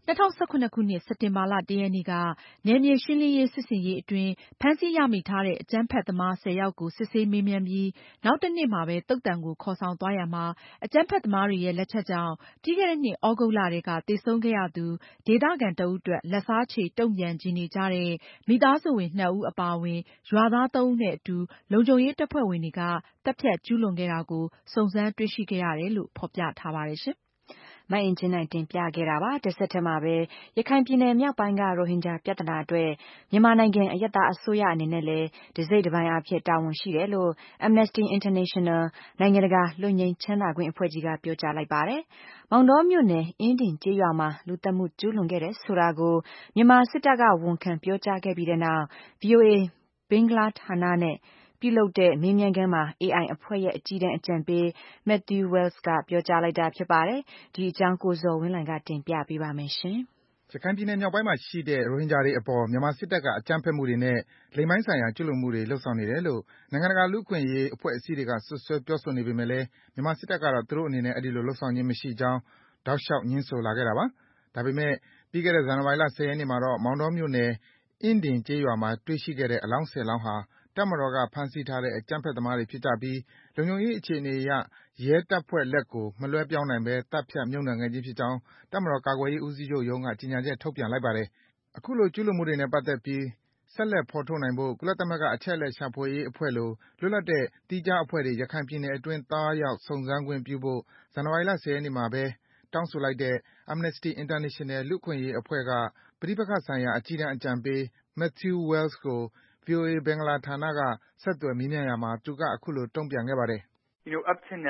၂၀၁၇ ခုနှစ် စက်တင်ဘာလ ၁ ရက်နေ့က နယ်မြေရှင်းလင်းရေးစစ်ဆင်ရေးအတွင်း ဖမ်းဆီးရမိထားတဲ့ အကြမ်းဖက်သမား ဆယ်ယောက်ကို စစ်ဆေးမေးမြန်းပြီး နောက်တနေ့မှာပဲ သုဿန်ကို ခေါ်ဆောင်သွားရာမှာ အကြမ်းဖက်သမားတွေရဲ့ လက်ချက်ကြောင့် ပြီးခဲ့တဲ့နှစ် သြဂုတ်လထဲက သေဆုံးခဲ့ရသူ ဒေသခံတဦးအတွက် လက်စားချေတုန့်ပြန်ချင်နေကြတဲ့ မိသားစုဝင် နှစ်ဦးအပါအဝင် ရွာသား သုံးဦးနဲ့အတူ လုံခြုံရေးတပ်ဖွဲ့ဝင်တွေက သတ်ဖြတ်ကျူးလွန်ခဲ့တာကို စုံစမ်းတွေ့ရှိခဲ့ရတယ်လို့ ဖေါ်ပြထားပါတယ်ရှင်။မအင်ကြင်းနိုင်တင်ပြခဲ့တာပါ။ တဆက်တည်းမှာပဲ ရခိုင်ပြည်နယ်မြောက်ပိုင်းက ရိုဟင်ဂျာပြဿနာအတွက် မြန်မာနိုင်ငံ အရပ်သားအစိုးရအနေနဲ့လည်း တစိတ်တပိုင်းအားဖြင့် တာဝန်ရှိတယ်လို့ Amnesty International နိုင်ငံတကာလွတ်ငြိမ်းချမ်းသာခွင့်အဖွဲ့ကြီးက ပြောကြားလိုက်ပါတယ်။ မောင်တောမြို့နယ် အင်းဒင်ကျေးရွာမှာ လူသတ်မှုကျူးလွန်ခဲ့တယ်ဆိုတာကို မြန်မာစစ်တပ်က ဝန်ခံပြောကြားခဲ့ပြီးနောက် ဗွီအိုအေ ဘင်္ဂလားဌာနနဲ့ပြုလုပ်တဲ့ မေးမြန်းခန်းမှာ အေအိုင် အဖွဲ့ရဲ့ အကြီးတန်းအကြံပေး Matthew Wells ကပြောကြားလိုက်တာဖြစ်ပါတယ်။ ဒီအကြောင်း ကိုဇော်ဝင်းလှိုင်က တင်ပြပေးပါမယ်။ရခိုင်ပြည်နယ်မြောက်ပိုင်းမှာရှိတဲ့ ရိုဟင်ဂျာတွေအပေါ် မြန်မာစစ်တပ်က အကြမ်းဖက်မှုတွေနဲ့ လိင်ပိုင်းဆိုင်ရာ ကျူးလွန်မှုတွေ လုပ်ဆောင်နေတယ်လို့ နိုင်ငံတကာ လူ့အခွင့်အရေး အဖွဲ့အစည်းတွေက စွပ်စွဲ ပြောဆိုနေပေမယ့်လည်း မြန်မာစစ်တပ်ကတော့ သူတို့အနေနဲ့ အဲဒီလို လုပ်ဆောင်ခြင်းမရှိကြောင်း တောက်လျှောက် ငြင်းဆိုလာခဲ့တာပါ။ ဒါပေမယ့် ပြီးခဲ့တဲ့ ဇန်နဝါရီလ ၁၀ ရက်နေ့မှာတော့ မောင်တောမြို့နယ် အင်းဒင်ကျေးရွာမှာ တွေ့ရှိခဲ့တဲ့ အလောင်း ဆယ် လောင်းဟာ တပ်မတော်က ဖမ်းဆီးထားတဲ့ အကြမ်းဖက်သမားတွေဖြစ်ကြပြီး လုံခြုံရေးအခြေအနေအရ ရဲတပ်ဖွဲ့လက်ကို မလွဲပြောင်းနိုင်ဘဲ သတ်ဖြတ် မြုပ်နှံခဲ့ခြင်းဖြစ်ကြောင်း တပ်မတော် ကာကွယ်ရေးဦးစီးချုပ်ရုံးက ကြေညာချက် ထုတ်ပြန်လိုက်ပါတယ်။ အခုလို ကျူးလွန်မှုတွေနဲ့ပတ်သက်ပြီး ဆက်လက် ဖော်ထုတ်နိုင်ဖို့ ကုလသမဂ္ဂ အချက်အလက်ရှာဖွေရေးအဖွဲ့လို လွတ်လပ်တဲ့ သီးခြားအဖွဲ့တွေ ရခိုင်ပြည်နယ်အတွင်း သွားရောက် စုံစမ်းခွင့်ပြုဖို့ ဇန်နဝါရီလ ၁၀ ရက်နေ့မှာပဲ တောင်းဆိုလိုက်တဲ့ Amnesty International လူ့အခွင့်အရေးအဖွဲ့က ပဋိပက္ခဆိုင်ရာ အကြီးတန်းအကြံပေး Matthew Wells ကို ဗွီအိုအေ ဘင်္ဂလားဌာနက ဆက်သွယ် မေးမြန်းရာမှာ သူက အခုလို တုန့်ပြန်ခဲ့ပါတယ်။ “အခုချိန်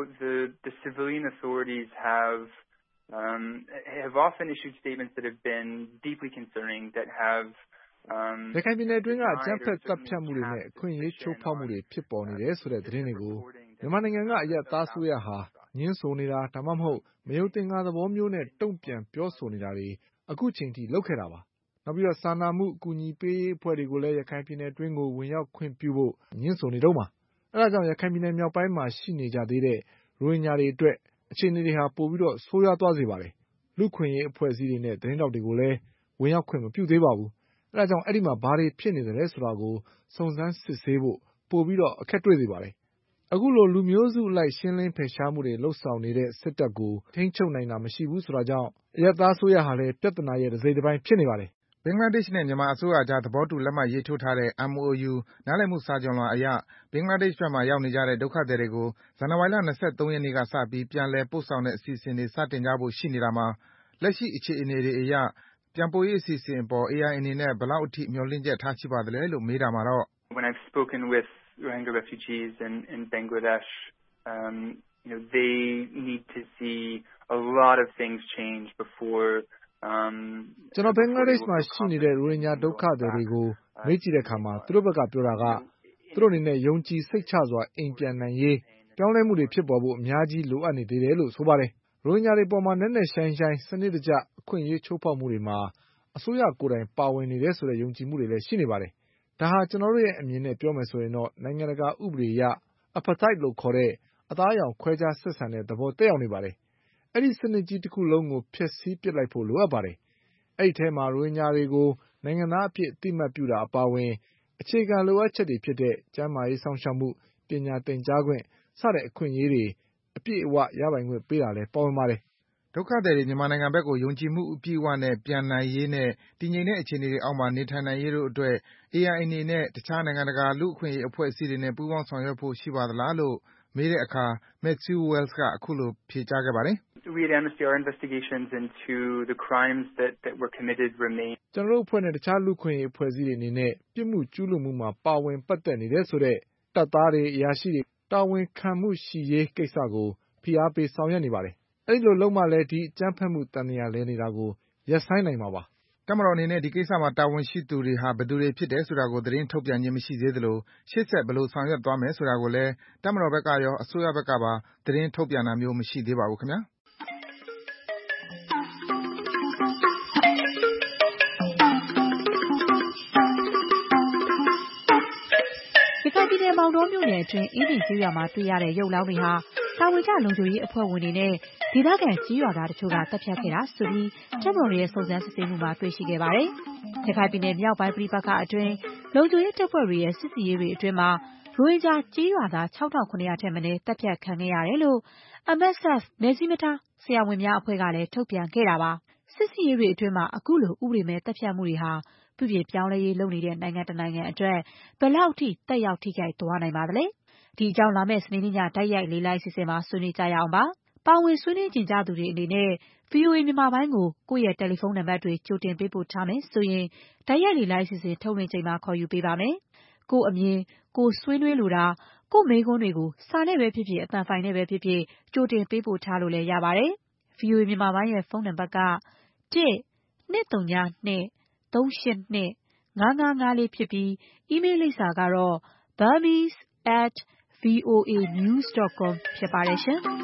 ရခိုင်ပြည်နယ်အတွင်းက အကြမ်းဖက် သတ်ဖြတ်မှုတွေနဲ့ အခွင့်အရေးချိုးဖောက်မှုတွေ ဖြစ်ပေါ်နေတယ်ဆိုတဲ့ သတင်းတွေကို မြန်မာနိုင်ငံက အရပ်သားအစိုးရဟာ ငြင်းဆိုနေတာ ဒါမှမဟုတ် မယုံသင်္ကာသဘောမျိုးနဲ့ တုန့်ပြန် ပြောဆိုနေတာတွေ အခုချိန်ထိ လုပ်ခဲ့တာပါ။ နောက်ပြီး စာနာမှု အကူအညီပေးရေးအဖွဲ့တွေကိုလည်း ရခိုင်ပြည်နယ်အတွင်းကို ဝင်ရောက်ခွင့်ပြုဖို့ ငြင်းဆိုနေတုန်းပါ။ အဲဒါကြောင့် ရခိုင်ပြည်နယ်မြောက်ပိုင်းမှာ ရှိနေကြသေးတဲ့ ရိုဟင်ဂျာတွေအတွက် အခြေအနေတွေဟာ ပိုပြီး ဆိုးရွားသွားစေပါတယ်။ လူ့အခွင့်အရေးအဖွဲ့အစည်းတွေနဲ့ သတင်းထောက်တွေကိုလည်း ဝင်ရောက်ခွင့် မပြုသေးပါဘူး။ အဲဒါကြောင့် အဲဒီမှာ ဘာတွေဖြစ်နေသလဲဆိုတာကို စုံစမ်း စစ်ဆေးဖို့ ပိုပြီး အခက်တွေ့စေပါတယ်။ အခုလို လူမျိုးစုအလိုက် ရှင်းလင်း ဖယ်ရှားမှုတွေ လုပ်ဆောင်နေတဲ့ စစ်တပ်ကို ထိန်းချုပ်နိုင်တာ မရှိဘူးဆိုတာကြောင့် အရပ်သားအစိုးရဟာလည်း ပြဿနာရဲ့ တစိတ်တပိုင်း ဖြစ်နေပါတယ်။ ” ဘင်္ဂလားဒေ့ရှ်နဲ့ မြန်မာအစိုးရအကြား သဘောတူ လက်မှတ်ရေးထိုးထားတဲ့ အမ် အို ယူ နားလည်မှု စာချွန်လွှာအရ ဘင်္ဂလားဒေ့ရှ်ဘက်မှာ ရောက်နေကြတဲ့ ဒုက္ခသည်တွေကို ဇန်နဝါရီလ ၂၃ ရက်နေ့ကစပြီး ပြန်လည် ပို့ဆောင်တဲ့ အစီအစဉ်တွေ စတင်ကြဖို့ ရှိနေတာမှာ လက်ရှိ အခြေအနေတွေအရ ပြန်ပို့ရေးအစီအစဉ်အပေါ် အေအိုင် အနေနဲ့ ဘယ်လောက်အထိ မျှော်လင့်ချက် ထားရှိပါသလဲလို့ မေးတာမှာတော့ - “ ကျနော် ဘင်္ဂလားဒေ့ရှ်မှာရှိနေတဲ့ ရိုဟင်ဂျာဒုက္ခသည်တွေကို မေးကြည့်တဲ့အခါမှာ သူတို့ဘက်က ပြောတာက သူတို့အနေနဲ့ ယုံကြည်စိတ်ချစွာ အိမ်ပြန်နိုင်ရေး ပြောင်းလဲမှုတွေ ဖြစ်ပေါ်ဖို့ အများကြီး လိုအပ်နေသေးတယ်လို့ ဆိုပါတယ်။ ရိုဟင်ဂျာတွေအပေါ် နက်နက်ရှိုင်းရှိုင်း စနစ်တကျ အခွင့်အရေး ချိုးဖောက်မှုတွေမှာ အစိုးရကိုယ်တိုင် ပါဝင်နေတယ်ဆိုတဲ့ ယုံကြည်မှုတွေလည်း ရှိနေပါတယ်။ ဒါဟာ ကျနော်တို့ရဲ့အမြင်နဲ့ ပြောမယ်ဆိုရင်တော့ နိုင်ငံတကာဥပဒေအရ Apartheid လို့ခေါ်တဲ့ အသားအရောင် ခွဲခြားဆက်ဆံတဲ့သဘော သက်ရောက်နေပါတယ်။ အဲဒီ စနစ်ကြီးတခုလုံးကို ဖျက်ဆီးပစ်လိုက်ဖို့ လိုအပ်ပါတယ်။ အဲဒီအထဲမှာ ရိုဟင်ဂျာတွေကို နိုင်ငံသားအဖြစ် အသိအမှတ်ပြုတာ အပါအဝင် အခြေခံလိုအပ်ချက်တွေဖြစ်တဲ့ ကျန်းမာရေးစောင့်ရှောက်မှု၊ ပညာသင်ကြားခွင့် စတဲ့ အခွင့်အရေးတွေ အပြည့်အဝ ရပိုင်ခွင့်ပေးတာလည်း ပါဝင်ပါတယ်။ ” ဒုက္ခသည်တွေ မြန်မာနိုင်ငံဘက်ကို ယုံကြည်မှုအပြည့်အဝနဲ့ ပြန်နိုင်ရေးနဲ့ တည်ငြိမ်တဲ့ အခြေအနေတွေအောက်မှာ နေထိုင်နိုင်ရေးတို့အတွက် အေအိုင် အနေနဲ့ တခြား နိုင်ငံတကာ လူ့အခွင့်အရေး အဖွဲ့အစည်းတွေနဲ့ ပူးပေါင်း ဆောင်ရွက်ဖို့ ရှိပါသလားလို့ မေးတဲ့အခါ Matthew Wells က အခုလို ဖြေကြားခဲ့ပါတယ်။ “ကျနော်တို့အဖွဲ့နဲ့ တခြား လူ့အခွင့်အရေး အဖွဲ့အစည်းတွေအနေနဲ့ ပြစ်မှုကျူးလွန်မှုမှာ ပါဝင် ပတ်သက်နေတယ်ဆိုတဲ့ တပ်သားတွေ၊ အရာရှိတွေ တာဝန်ခံမှုရှိရေးကိစ္စကို ဖိအားပေး ဆောင်ရွက်နေပါတယ်။ အဲဒီလိုလုပ်မှလည်း ဒီအကြမ်းဖက်မှု သံသရာလည်နေတာကို ရပ်ဆိုင်းနိုင်မှာပါ။ ” တပ်မတော်အနေနဲ့ ဒီကိစ္စမှာ တာဝန်ရှိသူတွေဟာ ဘယ်သူတွေဖြစ်တယ်ဆိုတာကို သတင်းထုတ်ပြန်ခြင်း မရှိသေးသလို ရှေ့ဆက် ဘယ်လို ဆောင်ရွက်သွားမယ်ဆိုတာကိုလည်း တပ်မတော်ဘက်ကရော၊ အစိုးရဘက်ကပါ သတင်းထုတ်ပြန်တာမျိုး မရှိသေးပါဘူးခင်ဗျား။။ ရခိုင်ပြည်နယ် မောင်တောမြို့နယ်အတွင်း အင်းဒင်ကျေးရွာမှာ တွေ့ရတဲ့ ရုပ်အလောင်းတွေဟာတာဝန်ကျလုံခြုံရေးအဖွဲ့ဝင်တွေနဲ့ဒေသခံကြေးရွာသားတချို့ကတပ်ဖြတ်ခဲ့တာဆိုပြီးတပ်မတော်ရဲ့စုံစမ်းစစ်ဆေးမှုမှာတွေ့ရှိခဲ့ပါတယ်။ရခိုင်ပြည်နယ်မြောက်ပိုင်းပြည်ပခါအတွင်းလုံခြုံရေးတပ်ဖွဲ့တွေရဲ့စစ်စီရေးတွေအတွင်းမှာရိုဟင်ဂျာကြေးရွာသား ၆ထောင်ခုနှစ်ရာထက်မနည်းတပ်ဖြတ်ခံခဲ့ရတယ်လို့ M S F နယ်စည်းမထားဆရာဝန်များအဖွဲ့ကလည်းထုတ်ပြန်ခဲ့တာပါ။စစ်စီရေးတွေအတွင်းမှာအခုလိုဥပဒေမဲ့တပ်ဖြတ်မှုတွေဟာပြုပြင်ပြောင်းလဲရေးလုပ်နေတဲ့နိုင်ငံတနိုင်ငံအတွက်ဘယ်လောက်ထိတက်ရောက်ထိခိုက်သွားနိုင်ပါသလဲ။ဒီအကြောင်းလာမယ့်စနေနေ့ညတိုက်ရိုက်လေးလိုက်အစီအစဉ်မှာဆွေးနွေးကြရအောင်ပါ။ပါဝင်ဆွေးနွေးကြသူတွေအနေနဲ့ ဗွီအိုအေမြန်မာပိုင်းကိုကိုယ့်ရဲ့တယ်လီဖုန်းနံပါတ်တွေကြိုတင်ပေးပို့ထားမယ်ဆိုရင်တိုက်ရိုက်လေးလိုက်အစီအစဉ်ထုတ်လွှင့်ချိန်မှာခေါ်ယူပေးပါမယ်။ကိုယ့်အမြင်ကိုယ်ဆွေးနွေးလိုတာကိုယ့်မေးခွန်းတွေကိုစာနဲ့ပဲဖြစ်ဖြစ်အသံဖိုင်နဲ့ပဲဖြစ်ဖြစ်ကြိုတင်ပေးပို့ထားလို့လည်းရပါတယ်။ ဗွီအိုအေမြန်မာပိုင်းရဲ့ဖုန်းနံပါတ်ကတစ် နှစ် သုံး နှစ် သုံး ရှစ် နှစ် ငါး ငါး ငါး လေးဖြစ်ပြီးအီးမေးလ်လိပ်စာကတော့ burmese at voa news dot com ဖြစ်ပါတယ်ရှင်။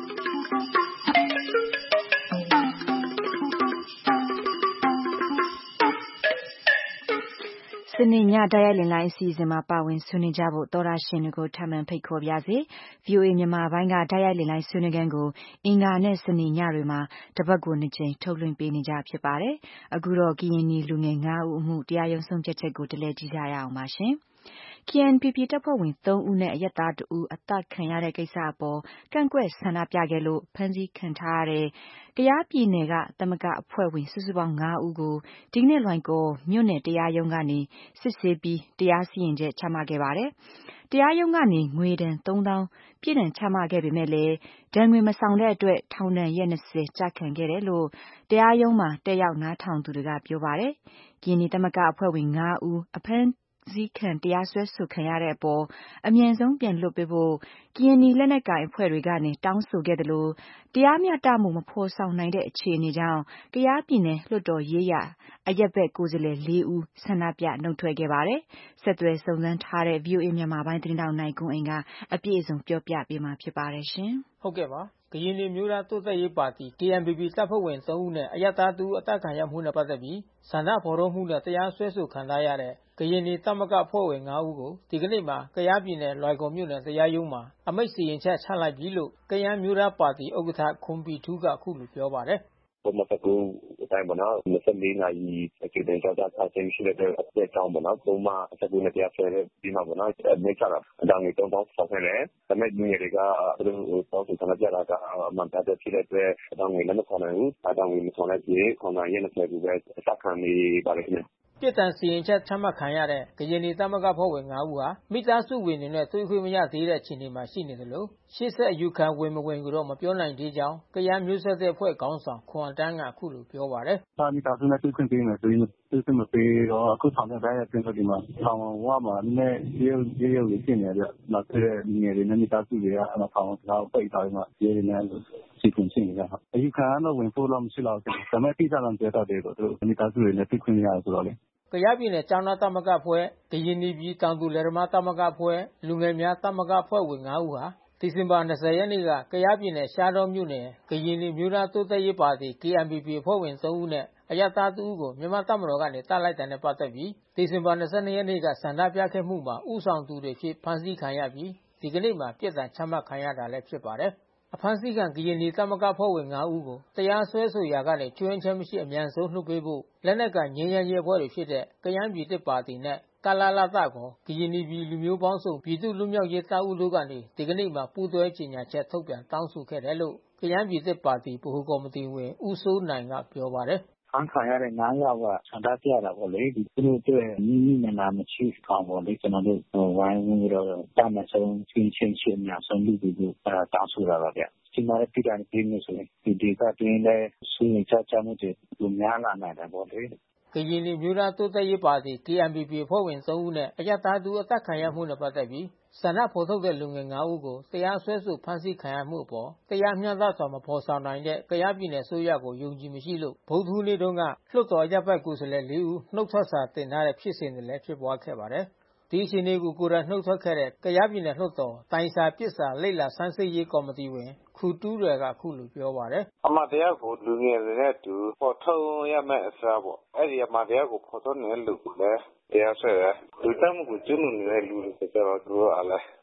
စနေညတိုက်ရိုက်လင်းလိုင်းအစီအစဉ်မှာပါဝင်ဆွေးနွေးကြဖို့သောတာရှင်တွေကိုထပ်မံဖိတ်ခေါ်ပါရစေ။ ဗွီအိုအေမြန်မာပိုင်းကတိုက်ရိုက်လင်းလိုင်းဆွေးနွေးခန်းကိုအင်္ဂါနဲ့စနေညတွေမှာတပတ်ကိုနှစ်ကြိမ်ထုတ်လွှင့်ပေးနေကြဖြစ်ပါတယ်။အခုတော့ကရင်နီလူငယ်ငါးဦးအမှုတရားရုံးဆုံးဖြတ်ချက်ကိုတလဲကြည့်ကြရအောင်ပါရှင်။ K N P P တပ်ဖွဲ့ဝင်သုံးဦးနဲ့အရပ်သားတဦးအသတ်ခံရတဲ့ကိစ္စအပေါ်ကန့်ကွက်ဆန္ဒပြခဲ့လို့ဖမ်းဆီးခံထားရတဲ့ကယားပြည်နယ်ကသမဂအဖွဲ့ဝင်စုစုပေါင်းငါးဦးကိုဒီကနေ့လွိုင်ကော်မြို့နယ်တရားရုံးကနေစစ်ဆေးပြီးတရားစီရင်ချက်ချမှတ်ခဲ့ပါတယ်။တရားရုံးကနေငွေဒဏ်သုံးသောင်းပြစ်ဒဏ်ချမှတ်ခဲ့ပေမဲ့လည်းဒဏ်ငွေမဆောင်တဲ့အတွက်ထောင်ဒဏ်ရက်၂၀ကျခံခဲ့တယ်လို့တရားရုံးမှာတက်ရောက်နားထောင်သူတွေကပြောပါတယ်။ကရင်နီသမဂအဖွဲ့ဝင်ငါးဦးအဖမ်းစည်းခံတရားစွဲဆိုခံရတဲ့အပေါ်အမြန်ဆုံးပြန်လွှတ်ပေးဖို့ကရင်နီလက်နက်ကိုင်အဖွဲ့တွေကနေတောင်းဆိုခဲ့တယ်လို့တရားမျှတမှုမဖော်ဆောင်နိုင်တဲ့အခြေအနေကြောင့်ကယားပြည်နယ်လွှတ်တော်ရေးရာအရပ်ဘက်ကိုယ်စားလှယ်လေးဦးဆန္ဒပြနှုတ်ထွက်ခဲ့ပါတယ်။ဆက်သွယ်စုံစမ်းထားတဲ့ ဗွီအိုအေမြန်မာပိုင်းသတင်းထောက်နိုင်ကွန်းအိန်ကအပြည့်အစုံပြောပြပေးမှာဖြစ်ပါတယ်ရှင်။ဟုတ်ကဲ့ပါကရင်နီမျိုးသားတိုးတက်ရေးပါတီ K N P P တပ်ဖွဲ့ဝင်သုံးဦးနဲ့အရပ်သားတဦးအသတ်ခံရမှုနဲ့ပတ်သက်ပြီးဆန္ဒဖော်ထုတ်မှုနဲ့တရားစွဲဆိုခံထားရတဲ့ကရင်နီသမဂအဖွဲ့ဝင်ငါးဦးကိုဒီကနေ့မှာကယားပြည်နယ်လွိုင်ကော်မြို့နယ်တရားရုံးမှာအမိန့်စီရင်ချက်ချလိုက်ပြီလို့ကယန်းမျိုးသားပါတီဥက္ကဋ္ဌခွန်ဘီထူးကအခုလိုပြောပါတယ်။ပုံမှန်တကူအတိုင်းပေါ့နော်၂၄နာရီကြေတင်ကြောကြားထားခြင်းရှိတဲ့အပြည့်အစုံပေါ့နော်ပုံမှန်တကူနဲ့တရားစွဲတဲ့ဒီမှာပေါ့နော်မိတ်ချတာအတောင်ကြီးသုံးပေါင်းဆောင်ခဲ့တယ်ဒါပေမဲ့ဒီတွေကသူတို့တောင်းဆိုဆန္ဒပြတာကအမှန်တရားဖြစ်တဲ့အတွက်အတောင်ကြီးလည်းမဆောင်နိုင်ဘူးအတောင်ကြီးမဆောင်တဲ့ပြည်ခွန်နိုင်ရဲ့နှစ်ခုပဲအစခံနေပါလိမ့်မယ်ပြစ်ဒဏ်စီရင်ချက်ချမှတ်ခံရတဲ့ကရင်နီသမဂအဖွဲ့ဝင်ငါးဦးဟာမိသားစုဝင်တွေနဲ့တွေ့ခွင့်မရသေးတဲ့အခြေအနေမှာရှိနေတယ်လို့ရှေ့ဆက်အယူခံဝင်မဝင်ကိုတော့မပြောနိုင်သေးကြောင်းကယားမျိုးဆက်တဲ့အဖွဲ့ခေါင်းဆောင်ခွန်အတန်းကအခုလိုပြောပါတယ်။သာမိသားစုနဲ့တွေ့ခွင့်ပေးမယ်ဆိုရင်တွေ့ခွင့်မပေးတော့အခုဆောင်တဲ့တိုင်းရဲ့ပြင်ဆိုဒီမှာဆောင်းဝါမှာနည်းနည်းရေရေရေဖြစ်နေတယ်။နောက်တဲ့ငယ်တွေနဲ့မိသားစုတွေကအမဆောင်တော့ပိတ်ထားပြီးမှရေတွေနဲ့စီကွန်ရှင်းနေတာ။အယူခံတော့ဝင်ဖို့တော့မရှိတော့ဘူး။ဒါပေမဲ့တိကျတော့ပြောတော့တယ်တော့သူမိသားစုတွေနဲ့တွေ့ခွင့်ရဆိုတော့လေကယားပြည်နယ်ကျောင်းသားသမဂ္ဂအဖွဲ့ကရင်နီပြည်တောင်သူလယ်သမားသမဂ္ဂအဖွဲ့လူငယ်များသမဂ္ဂအဖွဲ့ဝင်ငါးဦးဟာဒီဇင်ဘာ၂၀ရက်နေ့ကကယားပြည်နယ်ရှားတောမြို့နယ်ကရင်နီမျိုးသားတိုးတက်ရေးပါတီ K N P P အဖွဲ့ဝင်သုံးဦးနဲ့အရပ်သားတဦးကိုမြန်မာတပ်မတော်ကနေတပ်လိုက်တဲ့နဲ့ပတ်သက်ပြီးဒီဇင်ဘာ၂၂ရက်နေ့ကဆန္ဒပြခဲ့မှုမှာဥဆောင်သူတွေဖြစ်ဖမ်းဆီးခံရပြီးဒီကနေ့မှာပြစ်ဒဏ်ချမှတ်ခံရတာလည်းဖြစ်ပါတယ်အဖမ်းဆီးခံကရင်နီသမဂ္ဂဖွဲ့ဝင်ငါးဦးကိုတရားစွဲဆိုရာကနေကျွင်းချင်းမရှိအမြန်ဆုံးနှုတ်ပေးဖို့လက်နက်ကငြိမ်းချမ်းရေးအဖွဲ့တွေဖြစ်တဲ့ကယန်းပြည်တစ်ပါတီနဲ့ကလလတကောကရင်နီပြည်လူမျိုးပေါင်းစုံပြည်သူ့လူမျိုးရေးတပ်ဦးတို့ကနေဒီကနေ့မှာပူးတွဲကြေညာချက်ထုတ်ပြန်တောင်းဆိုခဲ့တယ်လို့ကယန်းပြည်တစ်ပါတီဗဟိုကော်မတီဝင်ဦးစိုးနိုင်ကပြောပါတယ်ဖမ်းခံရတဲ့ငါးယောက်ကဆန္ဒပြတာပေါ့လေဒီသူတို့အတွက်မိမိနာနာမရှိအောင်ပေါ့လေကျွန်တော်တို့ဝိုင်းဝန်းပြီးတော့တာမဆုံးချင်းချင်းချင်းများဆုံးလူတွေအဲတောင်းဆိုတာပါဗျဒီမှာပြည်တိုင်းပြည်မျိုးဆိုရင်ဒီဒေသတွင်းလည်းဆွေးနွေးကြကြမှုတွေလူများလာနိုင်တယ်ပေါ့လေကရင်နီမျိုးသားတိုးတက်ရေးပါတီ K N P P အဖွဲ့ဝင်သုံးဦးနဲ့အရပ်သားတူအသက်ခံရမှုနဲ့ပတ်သက်ပြီးဆန္ဒဖော်ထုတ်တဲ့လူငယ်ငါးဦးကိုတရားစွဲဆိုဖမ်းဆီးခံရမှုအပေါ်တရားမျှတစွာမဖော်ဆောင်နိုင်တဲ့ကယားပြည်နယ်အစိုးရကိုယုံကြည်မရှိလို့ဗုဒ္ဓဟူးနေ့တုန်းကလွှတ်တော်ရပ်ဘက်ကိုယ်စားလှယ်လေးဦးနှုတ်ထွက်စာတင်ထားတဲ့ဖြစ်စဉ်တွေလည်းဖြစ်ပွားခဲ့ပါတယ်ဒီအခြေအနေကိုကိုယ်တိုင်နှုတ်ထွက်ခဲ့တဲ့ကယားပြည်နယ်လွှတ်တော်တိုင်စာပစ်စာလိပ်လာဆန်းစစ်ရေးကော်မတီဝင်ခူတူးရယ်ကအခုလိုပြောပါတယ်အမှန်တရားကိုလူငယ်တွေနဲ့တူပေါ်ထုတ်ရမယ့်အစားပေါ့အဲ့ဒီအမှန်တရားကိုပေါ်ထုတ်နေတဲ့လူကိုလည်းတရားစွဲတယ်လူတမှုကိုကျွလွန်နေတဲ့လူတွေကျတော့သူတို့အားလည်း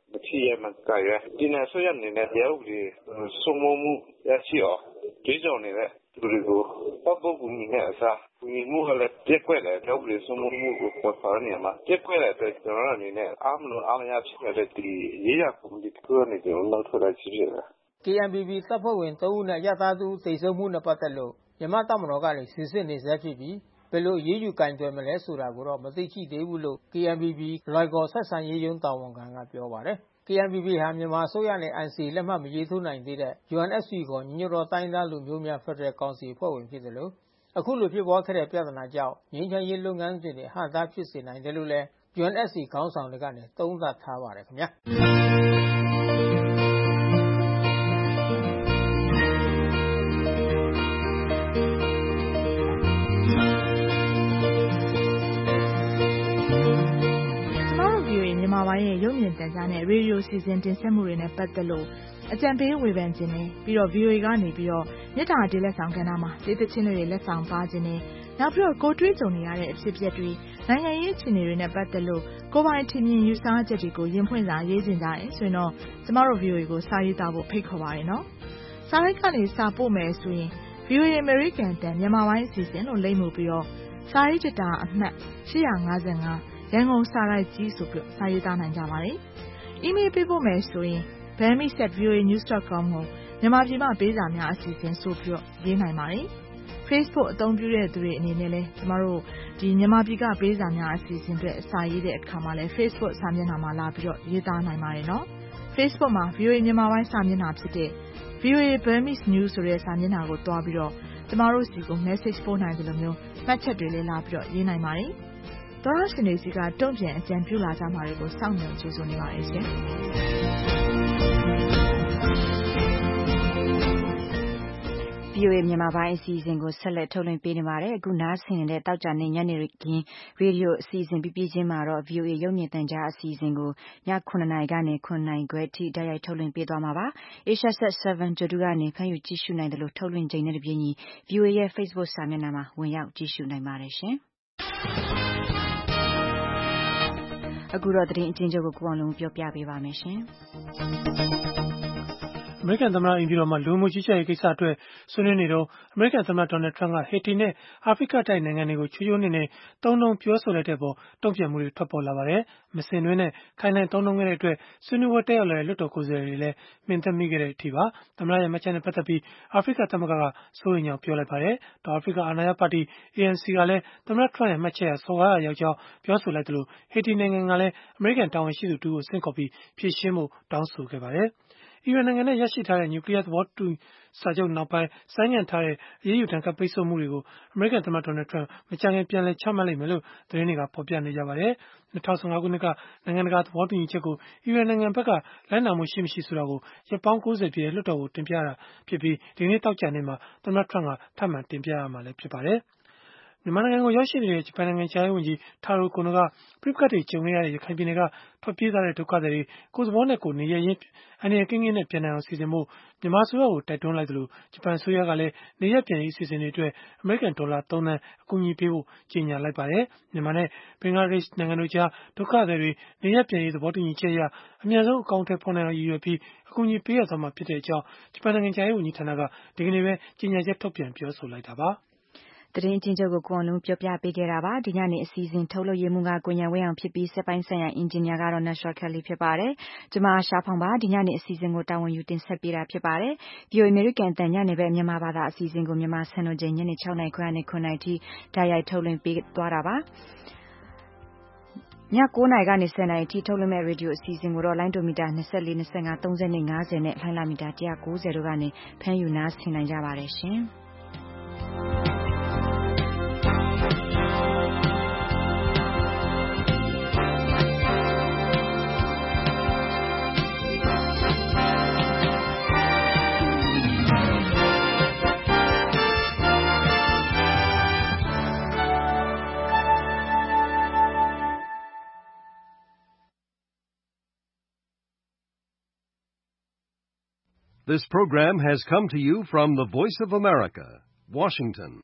မဖြစ်ရမှကြရဒီနေ့ဆိုရနေနဲ့တရားဥပဒေစုံမမှုရရှိအောင်ကြိုးကြောင်နေတဲ့သူတွေကိုပေါ့ပေါ့ကူညီနေအစားကူညီမှုကလည်းပြက်ကွက်တယ်တရားဥပဒေစုံမမှုကိုပေါ်ဆောင်နေမှာပြက်ကွက်တဲ့အတွက်ကျွန်တော်တို့အနေနဲ့အားမလို့အားမရဖြစ်တဲ့ဒီရေးရကွန်မြူနတီကိုနေကျွန်တော်နောက်ထပ်လိုက်ရှိတယ် K N P P တပ်ဖွဲ့ဝင်သုံးဦးနဲ့ရသားသူသေဆုံးမှုနဲ့ပတ်သက်လို့မြန်မာတပ်မတော်ကနေစစ်စစ်နေဆဲဖြစ်ပြီးဘယ်လိုရေးယူကင်တွယ်မလဲဆိုတာကိုတော့မသိရှိသေးဘူးလို့ K N P P လွိုင်ကော်ဆက်ဆံရေးရုံးတာဝန်ခံကပြောပါတယ်။ K N P P ဟာမြန်မာအစိုးရနဲ့ N C A လက်မှတ်မရေးထိုးနိုင်သေးတဲ့ U N F C ခေါ်ညီညွတ်သောတိုင်းသားလူမျိုးများဖက်ဒရယ်ကောင်စီအဖွဲ့ဝင်ဖြစ်တယ်လို့အခုလိုဖြစ်ပွားခဲ့တဲ့ပြဿနာကြောင့်ငြိမ်းချမ်းရေးလုပ်ငန်းစဉ်တွေဟန့်တားဖြစ်စေနိုင်တယ်လို့လည်း U N F C ခေါင်းဆောင်တွေကနေသုံးသပ်ထားပါတယ်ခင်ဗျာမြန်မာပိုင်းရဲ့ရုပ်မြင်သံကြားနဲ့ရေဒီယိုစီစဉ်တင်ဆက်မှုတွေနဲ့ပတ်သက်လို့အကြံပေးဝေဖန်ခြင်းနဲ့ပြီးတော့ V O A ကနေပြီးတော့မြစ်တာဒီလက်ဆောင်ကဏ္ဍမှာဒေသချင်းတွေလက်ဆောင်ပါခြင်းနဲ့နောက်ပြီးတော့ကိုတွေးကြုံနေရတဲ့အဖြစ်အပျက်တွေနိုင်ငံရေးအခြေအနေတွေနဲ့ပတ်သက်လို့ကိုပိုင်ထင်မြင်ယူဆချက်တွေကိုရင်ဖွင့်စာရေးခြင်းကြတယ်ဆိုရင်တော့ကျမတို့ V O A ကိုစာရေးသားဖို့ဖိတ်ခေါ်ပါရနော်စာရိုက်ကနေစာပို့မယ်ဆိုရင် V O A American တန်မြန်မာပိုင်းအစီအစဉ်လို့လိမ့်မှုပြီးတော့စာရေးကြတာအမှတ်ရှစ်၅၅ရန်ကုန်စာရိုက်ကြီးဆိုပြီးစာရေးသားနိုင်ကြပါတယ်။ email ပေးဖို့မယ်ဆိုရင် burmese at v o a news dot com ကိုမြန်မာပြည်မှာပေးစာများအစီအစဉ်ဆိုပြီးရေးနိုင်ပါတယ်။ Facebook အသုံးပြုတဲ့သူတွေအနေနဲ့လည်းကျမတို့ဒီမြန်မာပြည်ကပေးစာများအစီအစဉ်တွေအစာရေးတဲ့အခါမှာလည်း Facebook စာမျက်နှာမှာလာပြီးတော့ရေးသားနိုင်ပါတယ်နော်။ Facebook မှာ V O A မြန်မာပိုင်းစာမျက်နှာဖြစ်တဲ့ V O A Burmese News ဆိုတဲ့စာမျက်နှာကိုတွားပြီးတော့ကျမတို့စီကို message ပို့နိုင်တယ်လို့မျိုးမှတ်ချက်တွေလည်းလာပြီးတော့ရေးနိုင်ပါတယ်။သောရရှင်တွေစီကတုံ့ပြန်အကြံပြုလာကြမှာတွေကိုစောင့်မျှော်ကြိုဆိုနေပါတယ်ရှင်။ V O A မြန်မာပိုင်းအစီအစဉ်ကိုဆက်လက်ထုတ်လွှင့်ပေးနေပါတယ်။အခုနားဆင်နေတဲ့တောက်ကြနေညနေခင်းရေဒီယိုအစီအစဉ်ပြပြချင်းမှာတော့ V O A ရုပ်မြင်သံကြားအစီအစဉ်ကိုညခုနှစ်နာရီကနေခုနှစ်နာရီခွဲထိတိုက်ရိုက်ထုတ်လွှင့်ပေးသွားမှာပါ။ Asia Set 7 ဂြိုဟ်တုကနေဖမ်းယူကြည့်ရှုနိုင်တယ်လို့ထုတ်လွှင့်ချိန်နဲ့တပြေးညီ V O A ရဲ့ Facebook စာမျက်နှာမှာဝင်ရောက်ကြည့်ရှုနိုင်ပါတယ်ရှင်။အခုတော့သတင်းအကျဉ်းချုပ်ကိုကိုအောင်လုံးပြောပြပေးပါမယ်ရှင်။အမေရိကန်သမ္မတအိမ်ဖြူတော်မှာလူမှုကြီးကြပ်ရေးကိစ္စအတွက်ဆွေးနွေးနေတော့အမေရိကန်သမ္မတဒေါ်နယ်ထရန့်ကဟေတီနဲ့အာဖရိကတိုက်နိုင်ငံတွေကိုချိုးချိုးနှိမ့်နှိမ့်သုံးနှုန်းပြောဆိုလိုက်တဲ့အပေါ်တုံ့ပြန်မှုတွေထွက်ပေါ်လာပါတယ်။မစင်တွင်းနဲ့ခိုင်နှိုင်းသုံးနှုန်းခဲ့တဲ့အတွက်ဆွေးနွေးပွဲတက်ရောက်လာတဲ့လွှတ်တော်ကိုယ်စားလှယ်တွေလည်းမှင်သက်မိခဲ့တဲ့အထိပါ။သမ္မတရဲ့မှတ်ချက်နဲ့ပတ်သက်ပြီးအာဖရိကသမဂ္ဂကစိုးရိမ်ကြောင်းပြောလိုက်ပါတယ်။တောင်အာဖရိကအာဏာရပါတီ A N C ကလည်းသမ္မတထရန့်ရဲ့မှတ်ချက်ဟာစော်ကားရာရောက်ကြောင်းပြောဆိုလိုက်သလိုဟေတီနိုင်ငံကလည်းအမေရိကန်တာဝန်ရှိသူတဦးကိုဆင့်ခေါ်ပြီးဖြေရှင်းဖို့တောင်းဆိုခဲ့ပါတယ်။အီရန်နိုင်ငံနဲ့ရရှိထားတဲ့နျူကလ িয়ার သဘောတူစာချုပ်နောက်ပိုင်းဆိုင်းငံ့ထားတဲ့အရေးယူဒဏ်ခတ်ပိတ်ဆို့မှုတွေကိုအမေရိကန်သမ္မတဒေါ်နယ်ထရန့်မကြာခင်ပြန်လည်ချမှတ်လိမ့်မယ်လို့သတင်းတွေကဖော်ပြနေကြပါတယ်။၂၀၁၅ခုနှစ်ကနိုင်ငံတကာသဘောတူညီချက်ကိုအီရန်နိုင်ငံဘက်ကလိုက်နာမှုရှိမရှိဆိုတာကိုရက်ပေါင်း၉၀ပြည့်လွှတ်တော်ကိုတင်ပြတာဖြစ်ပြီးဒီနေ့တောက်ကြနေ့မှာသမ္မတထရန့်ကထပ်မံတင်ပြရမှာလည်းဖြစ်ပါတယ်။မြန်မာနိုင်ငံကိုရောက်ရှိနေတဲ့ဂျပန်နိုင်ငံခြားရေးဝန်ကြီးတာရိုကိုနိုကပြစ်ခတ်တွေကြုံနေရတဲ့ရခိုင်ပြည်နယ်ကထွက်ပြေးသွားတဲ့ဒုက္ခသည်တွေကိုယ်စဘောနဲ့ကိုနေရရင်အန္တရာယ်ကင်းကင်းနဲ့ပြန်နိုင်အောင်စီစဉ်ဖို့မြန်မာအစိုးရကိုတိုက်တွန်းလိုက်သလိုဂျပန်အစိုးရကလည်းနေရပြန်ရေးအစီအစဉ်တွေအတွက်အမေရိကန်ဒေါ်လာသုံးသန်းအကူအညီပေးဖို့ကြေညာလိုက်ပါတယ်။မြန်မာနဲ့ဘင်္ဂလားဒေ့ရှ်နိုင်ငံတို့ကြားဒုက္ခသည်တွေနေရပြန်ရေးသဘောတူညီချက်အရအမြန်ဆုံးအကောင့်ထဲပေါ်နိုင်အောင်ရည်ရွယ်ပြီးအကူအညီပေးရသွားမှာဖြစ်တဲ့အကြောင်းဂျပန်နိုင်ငံခြားရေးဝန်ကြီးဌာနကဒီကနေ့ပဲကြေညာချက်ထုတ်ပြန်ပြောဆိုလိုက်တာပါ။သတင်းအကျဉ်းချုပ်ကိုကိုအောင်လုံးပြောပြပေးခဲ့တာပါဒီညနေအစီအစဉ်ထုတ်လုပ်ရေးမှူးကကိုဉာဏ်ဝင်းအောင်ဖြစ်ပြီးစက်ပိုင်းဆိုင်ရာအင်ဂျင်နီယာကတော့ Nashua Kelly ဖြစ်ပါတယ်ကျွန်မရှာဖောင်ပါဒီညနေအစီအစဉ်ကိုတာဝန်ယူတင်ဆက်ပေးတာဖြစ်ပါတယ် V O A American တန်ညနေပဲမြန်မာဘာသာအစီအစဉ်ကိုမြန်မာစံတော်ချိန်ညနေ၆နာရီခွဲနဲ့ခုနာရီထိတိုက်ရိုက်ထုတ်လွှင့်ပေးသွားတာပါည၉နာရီကနေ၁၀နာရီထိထုတ်လွှင့်မဲ့ရေဒီယိုအစီအစဉ်ကိုတော့လိုင်းဒိုမီတာ၂၄ ၂၅ ၃၀ နဲ့၅၀နဲ့လိုင်းလာမီတာ၁၉၀တို့ကနေဖမ်းယူနားဆင်နိုင်ကြပါတယ်ရှင်။ This program has come to you from the Voice of America, Washington.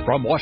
From Washington